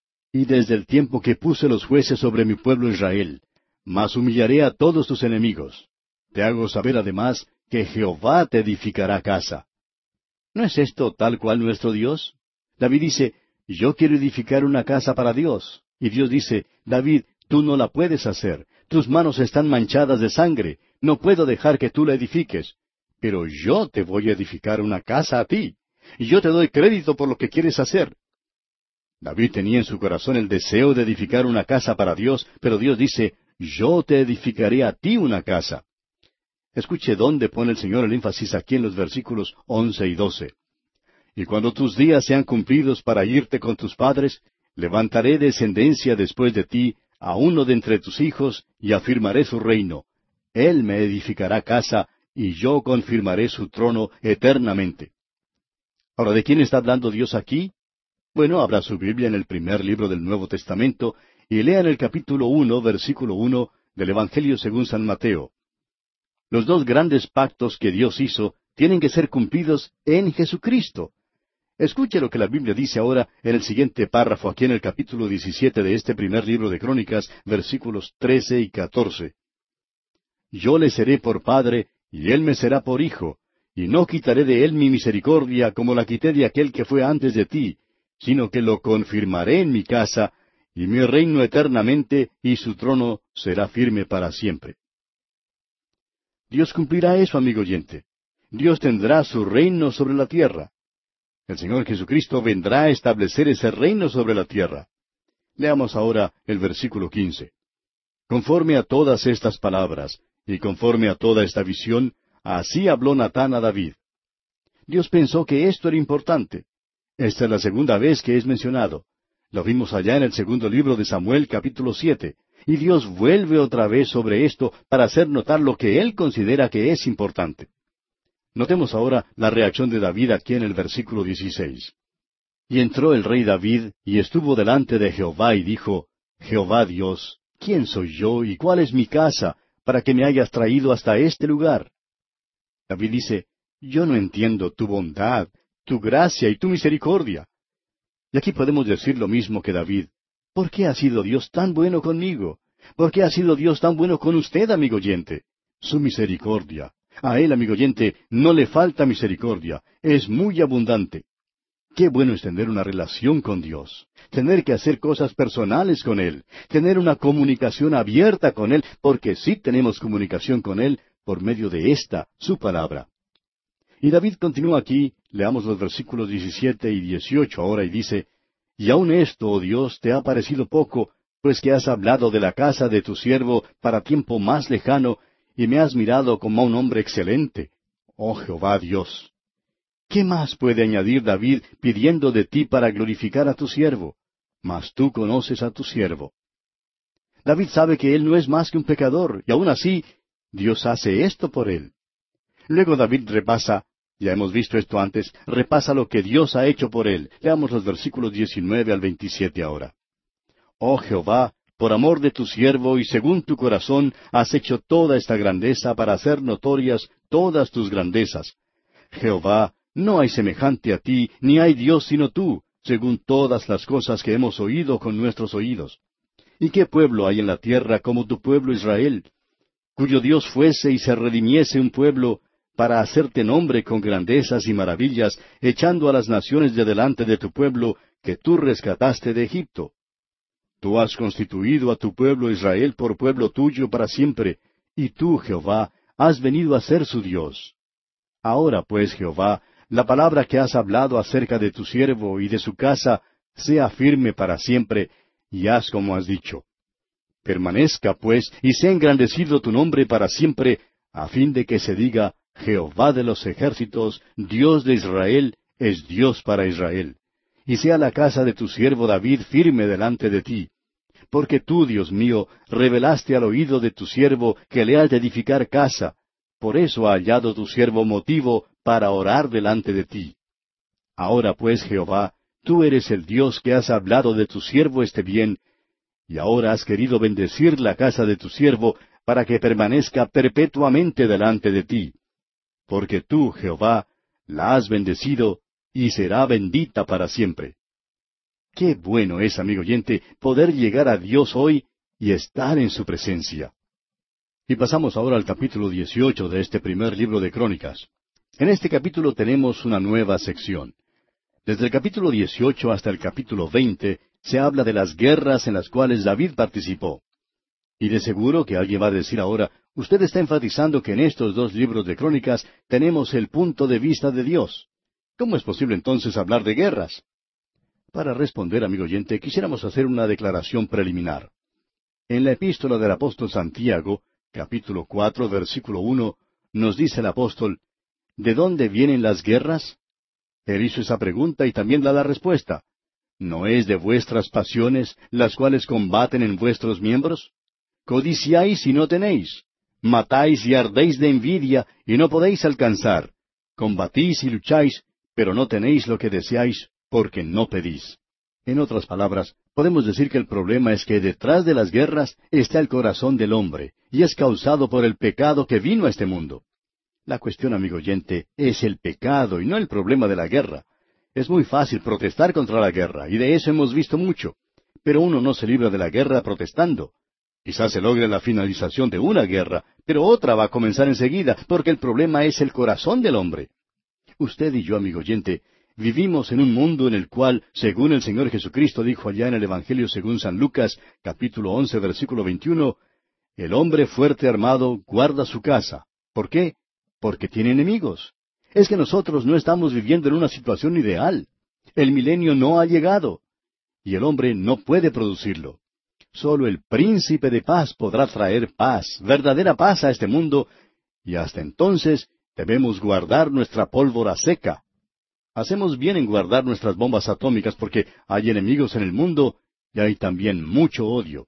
Y desde el tiempo que puse los jueces sobre mi pueblo Israel, mas humillaré a todos tus enemigos. Te hago saber además que Jehová te edificará casa. ¿No es esto tal cual nuestro Dios? David dice, yo quiero edificar una casa para Dios. Y Dios dice, David, tú no la puedes hacer. Tus manos están manchadas de sangre. No puedo dejar que tú la edifiques. Pero yo te voy a edificar una casa a ti. Y yo te doy crédito por lo que quieres hacer. David tenía en su corazón el deseo de edificar una casa para Dios, pero Dios dice, yo te edificaré a ti una casa. Escuche dónde pone el Señor el énfasis aquí en los versículos 11 y 12. Y cuando tus días sean cumplidos para irte con tus padres, levantaré descendencia después de ti, a uno de entre tus hijos, y afirmaré su reino. Él me edificará casa, y yo confirmaré su trono eternamente. Ahora, ¿de quién está hablando Dios aquí? Bueno, abra su Biblia en el primer libro del Nuevo Testamento, y lea en el capítulo 1, versículo 1 del Evangelio según San Mateo. Los dos grandes pactos que Dios hizo tienen que ser cumplidos en Jesucristo. Escuche lo que la Biblia dice ahora en el siguiente párrafo, aquí en el capítulo 17 de este primer libro de Crónicas, versículos 13 y 14. Yo le seré por padre, y él me será por hijo, y no quitaré de él mi misericordia como la quité de aquel que fue antes de ti, sino que lo confirmaré en mi casa, y mi reino eternamente, y su trono será firme para siempre. Dios cumplirá eso, amigo oyente. Dios tendrá su reino sobre la tierra. El Señor Jesucristo vendrá a establecer ese reino sobre la tierra. Leamos ahora el versículo 15. Conforme a todas estas palabras, y conforme a toda esta visión, así habló Natán a David. Dios pensó que esto era importante. Esta es la segunda vez que es mencionado. Lo vimos allá en el segundo libro de Samuel, capítulo 7. Y Dios vuelve otra vez sobre esto para hacer notar lo que Él considera que es importante. Notemos ahora la reacción de David aquí en el versículo 16. Y entró el rey David, y estuvo delante de Jehová, y dijo, Jehová Dios, ¿quién soy yo, y cuál es mi casa, para que me hayas traído hasta este lugar? David dice, yo no entiendo tu bondad, tu gracia y tu misericordia. Y aquí podemos decir lo mismo que David. ¿Por qué ha sido Dios tan bueno conmigo? ¿Por qué ha sido Dios tan bueno con usted, amigo oyente? Su misericordia. A Él, amigo oyente, no le falta misericordia. Es muy abundante. Qué bueno es tener una relación con Dios. Tener que hacer cosas personales con Él. Tener una comunicación abierta con Él, porque sí tenemos comunicación con Él por medio de esta, su palabra. Y David continúa aquí, leamos los versículos 17 y 18 ahora, y dice, Y aun esto, oh Dios, te ha parecido poco, pues que has hablado de la casa de tu siervo para tiempo más lejano, y me has mirado como a un hombre excelente. Oh Jehová Dios. ¿Qué más puede añadir David pidiendo de ti para glorificar a tu siervo? Mas tú conoces a tu siervo. David sabe que él no es más que un pecador, y aun así, Dios hace esto por él. Luego David repasa, ya hemos visto esto antes, repasa lo que Dios ha hecho por él. Leamos los versículos 19 al 27 ahora. Oh Jehová, por amor de tu siervo y según tu corazón, has hecho toda esta grandeza para hacer notorias todas tus grandezas. Jehová, no hay semejante a ti, ni hay Dios sino tú, según todas las cosas que hemos oído con nuestros oídos. ¿Y qué pueblo hay en la tierra como tu pueblo Israel? Cuyo Dios fuese y se redimiese un pueblo, para hacerte nombre con grandezas y maravillas, echando a las naciones de delante de tu pueblo, que tú rescataste de Egipto. Tú has constituido a tu pueblo Israel por pueblo tuyo para siempre, y tú, Jehová, has venido a ser su Dios. Ahora pues, Jehová, la palabra que has hablado acerca de tu siervo y de su casa, sea firme para siempre, y haz como has dicho. Permanezca, pues, y sea engrandecido tu nombre para siempre, a fin de que se diga, Jehová de los ejércitos, Dios de Israel, es Dios para Israel. Y sea la casa de tu siervo David firme delante de ti. Porque tú, Dios mío, revelaste al oído de tu siervo que le has de edificar casa. Por eso ha hallado tu siervo motivo para orar delante de ti. Ahora pues, Jehová, tú eres el Dios que has hablado de tu siervo este bien, y ahora has querido bendecir la casa de tu siervo para que permanezca perpetuamente delante de ti. Porque tú, Jehová, la has bendecido y será bendita para siempre. Qué bueno es, amigo oyente, poder llegar a Dios hoy y estar en su presencia. Y pasamos ahora al capítulo 18 de este primer libro de Crónicas. En este capítulo tenemos una nueva sección. Desde el capítulo 18 hasta el capítulo 20 se habla de las guerras en las cuales David participó. Y de seguro que alguien va a decir ahora, usted está enfatizando que en estos dos libros de Crónicas tenemos el punto de vista de Dios. ¿Cómo es posible entonces hablar de guerras? Para responder, amigo oyente, quisiéramos hacer una declaración preliminar. En la epístola del apóstol Santiago, capítulo 4, versículo 1, nos dice el apóstol, ¿de dónde vienen las guerras? Él hizo esa pregunta y también da la respuesta. ¿No es de vuestras pasiones las cuales combaten en vuestros miembros? Codiciáis y no tenéis. Matáis y ardéis de envidia y no podéis alcanzar. Combatís y lucháis, pero no tenéis lo que deseáis, porque no pedís. En otras palabras, podemos decir que el problema es que detrás de las guerras está el corazón del hombre, y es causado por el pecado que vino a este mundo. La cuestión, amigo oyente, es el pecado y no el problema de la guerra. Es muy fácil protestar contra la guerra, y de eso hemos visto mucho. Pero uno no se libra de la guerra protestando. Quizás se logre la finalización de una guerra, pero otra va a comenzar enseguida, porque el problema es el corazón del hombre. Usted y yo, amigo oyente, vivimos en un mundo en el cual, según el Señor Jesucristo dijo allá en el Evangelio según San Lucas, capítulo 11, versículo 21, el hombre fuerte armado guarda su casa. ¿Por qué? Porque tiene enemigos. Es que nosotros no estamos viviendo en una situación ideal. El milenio no ha llegado. Y el hombre no puede producirlo. Solo el príncipe de paz podrá traer paz, verdadera paz a este mundo, y hasta entonces debemos guardar nuestra pólvora seca. Hacemos bien en guardar nuestras bombas atómicas porque hay enemigos en el mundo y hay también mucho odio.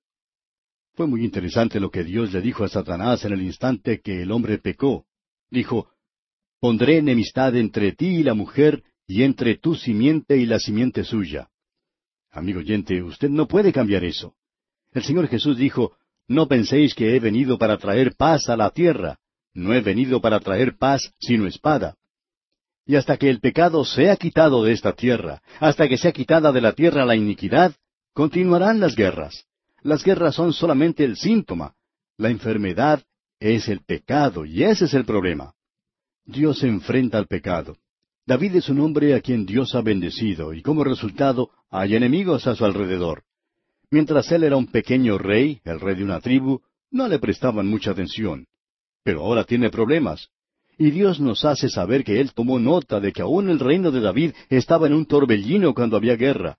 Fue muy interesante lo que Dios le dijo a Satanás en el instante que el hombre pecó. Dijo, pondré enemistad entre ti y la mujer, y entre tu simiente y la simiente suya. Amigo oyente, usted no puede cambiar eso. El Señor Jesús dijo, no penséis que he venido para traer paz a la tierra. No he venido para traer paz, sino espada. Y hasta que el pecado sea quitado de esta tierra, hasta que sea quitada de la tierra la iniquidad, continuarán las guerras. Las guerras son solamente el síntoma. La enfermedad es el pecado, y ese es el problema. Dios se enfrenta al pecado. David es un hombre a quien Dios ha bendecido, y como resultado hay enemigos a su alrededor. Mientras él era un pequeño rey, el rey de una tribu, no le prestaban mucha atención. Pero ahora tiene problemas. Y Dios nos hace saber que Él tomó nota de que aún el reino de David estaba en un torbellino cuando había guerra.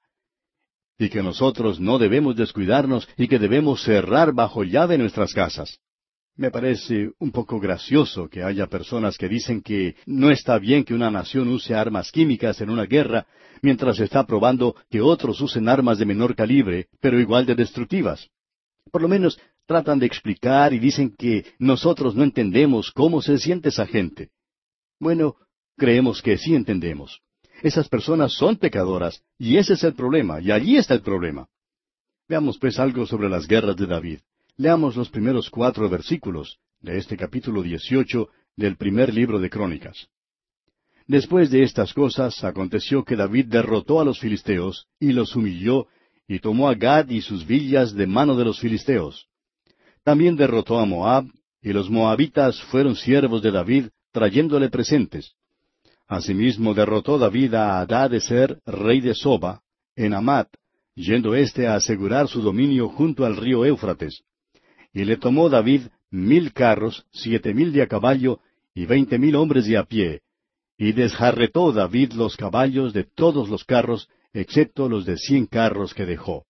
Y que nosotros no debemos descuidarnos y que debemos cerrar bajo llave nuestras casas. Me parece un poco gracioso que haya personas que dicen que no está bien que una nación use armas químicas en una guerra, mientras está probando que otros usen armas de menor calibre, pero igual de destructivas. Por lo menos tratan de explicar y dicen que nosotros no entendemos cómo se siente esa gente. Bueno, creemos que sí entendemos. Esas personas son pecadoras, y ese es el problema, y allí está el problema. Veamos pues algo sobre las guerras de David. Leamos los primeros 4 versículos de este capítulo 18 del primer libro de Crónicas. Después de estas cosas, aconteció que David derrotó a los filisteos, y los humilló, y tomó a Gad y sus villas de mano de los filisteos. También derrotó a Moab, y los moabitas fueron siervos de David, trayéndole presentes. Asimismo derrotó David a Hadad-ezer, rey de Soba, en Amat, yendo éste a asegurar su dominio junto al río Éufrates. Y le tomó David 1000 carros, 7000 de a caballo, y 20,000 hombres de a pie. Y desjarretó David los caballos de todos los carros, excepto los de 100 carros que dejó.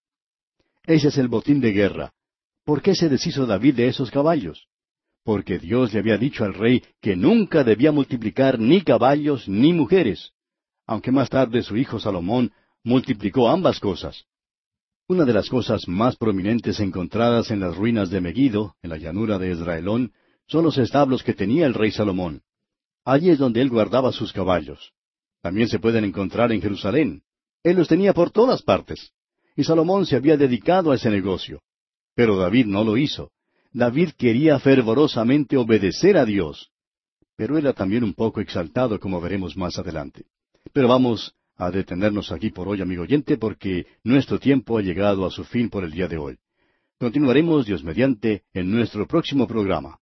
Ese es el botín de guerra. ¿Por qué se deshizo David de esos caballos? Porque Dios le había dicho al rey que nunca debía multiplicar ni caballos ni mujeres, aunque más tarde su hijo Salomón multiplicó ambas cosas. Una de las cosas más prominentes encontradas en las ruinas de Megido, en la llanura de Esdraelón, son los establos que tenía el rey Salomón. Allí es donde él guardaba sus caballos. También se pueden encontrar en Jerusalén. Él los tenía por todas partes. Y Salomón se había dedicado a ese negocio. Pero David no lo hizo. David quería fervorosamente obedecer a Dios. Pero era también un poco exaltado, como veremos más adelante. Pero vamos a detenernos aquí por hoy, amigo oyente, porque nuestro tiempo ha llegado a su fin por el día de hoy. Continuaremos, Dios mediante, en nuestro próximo programa.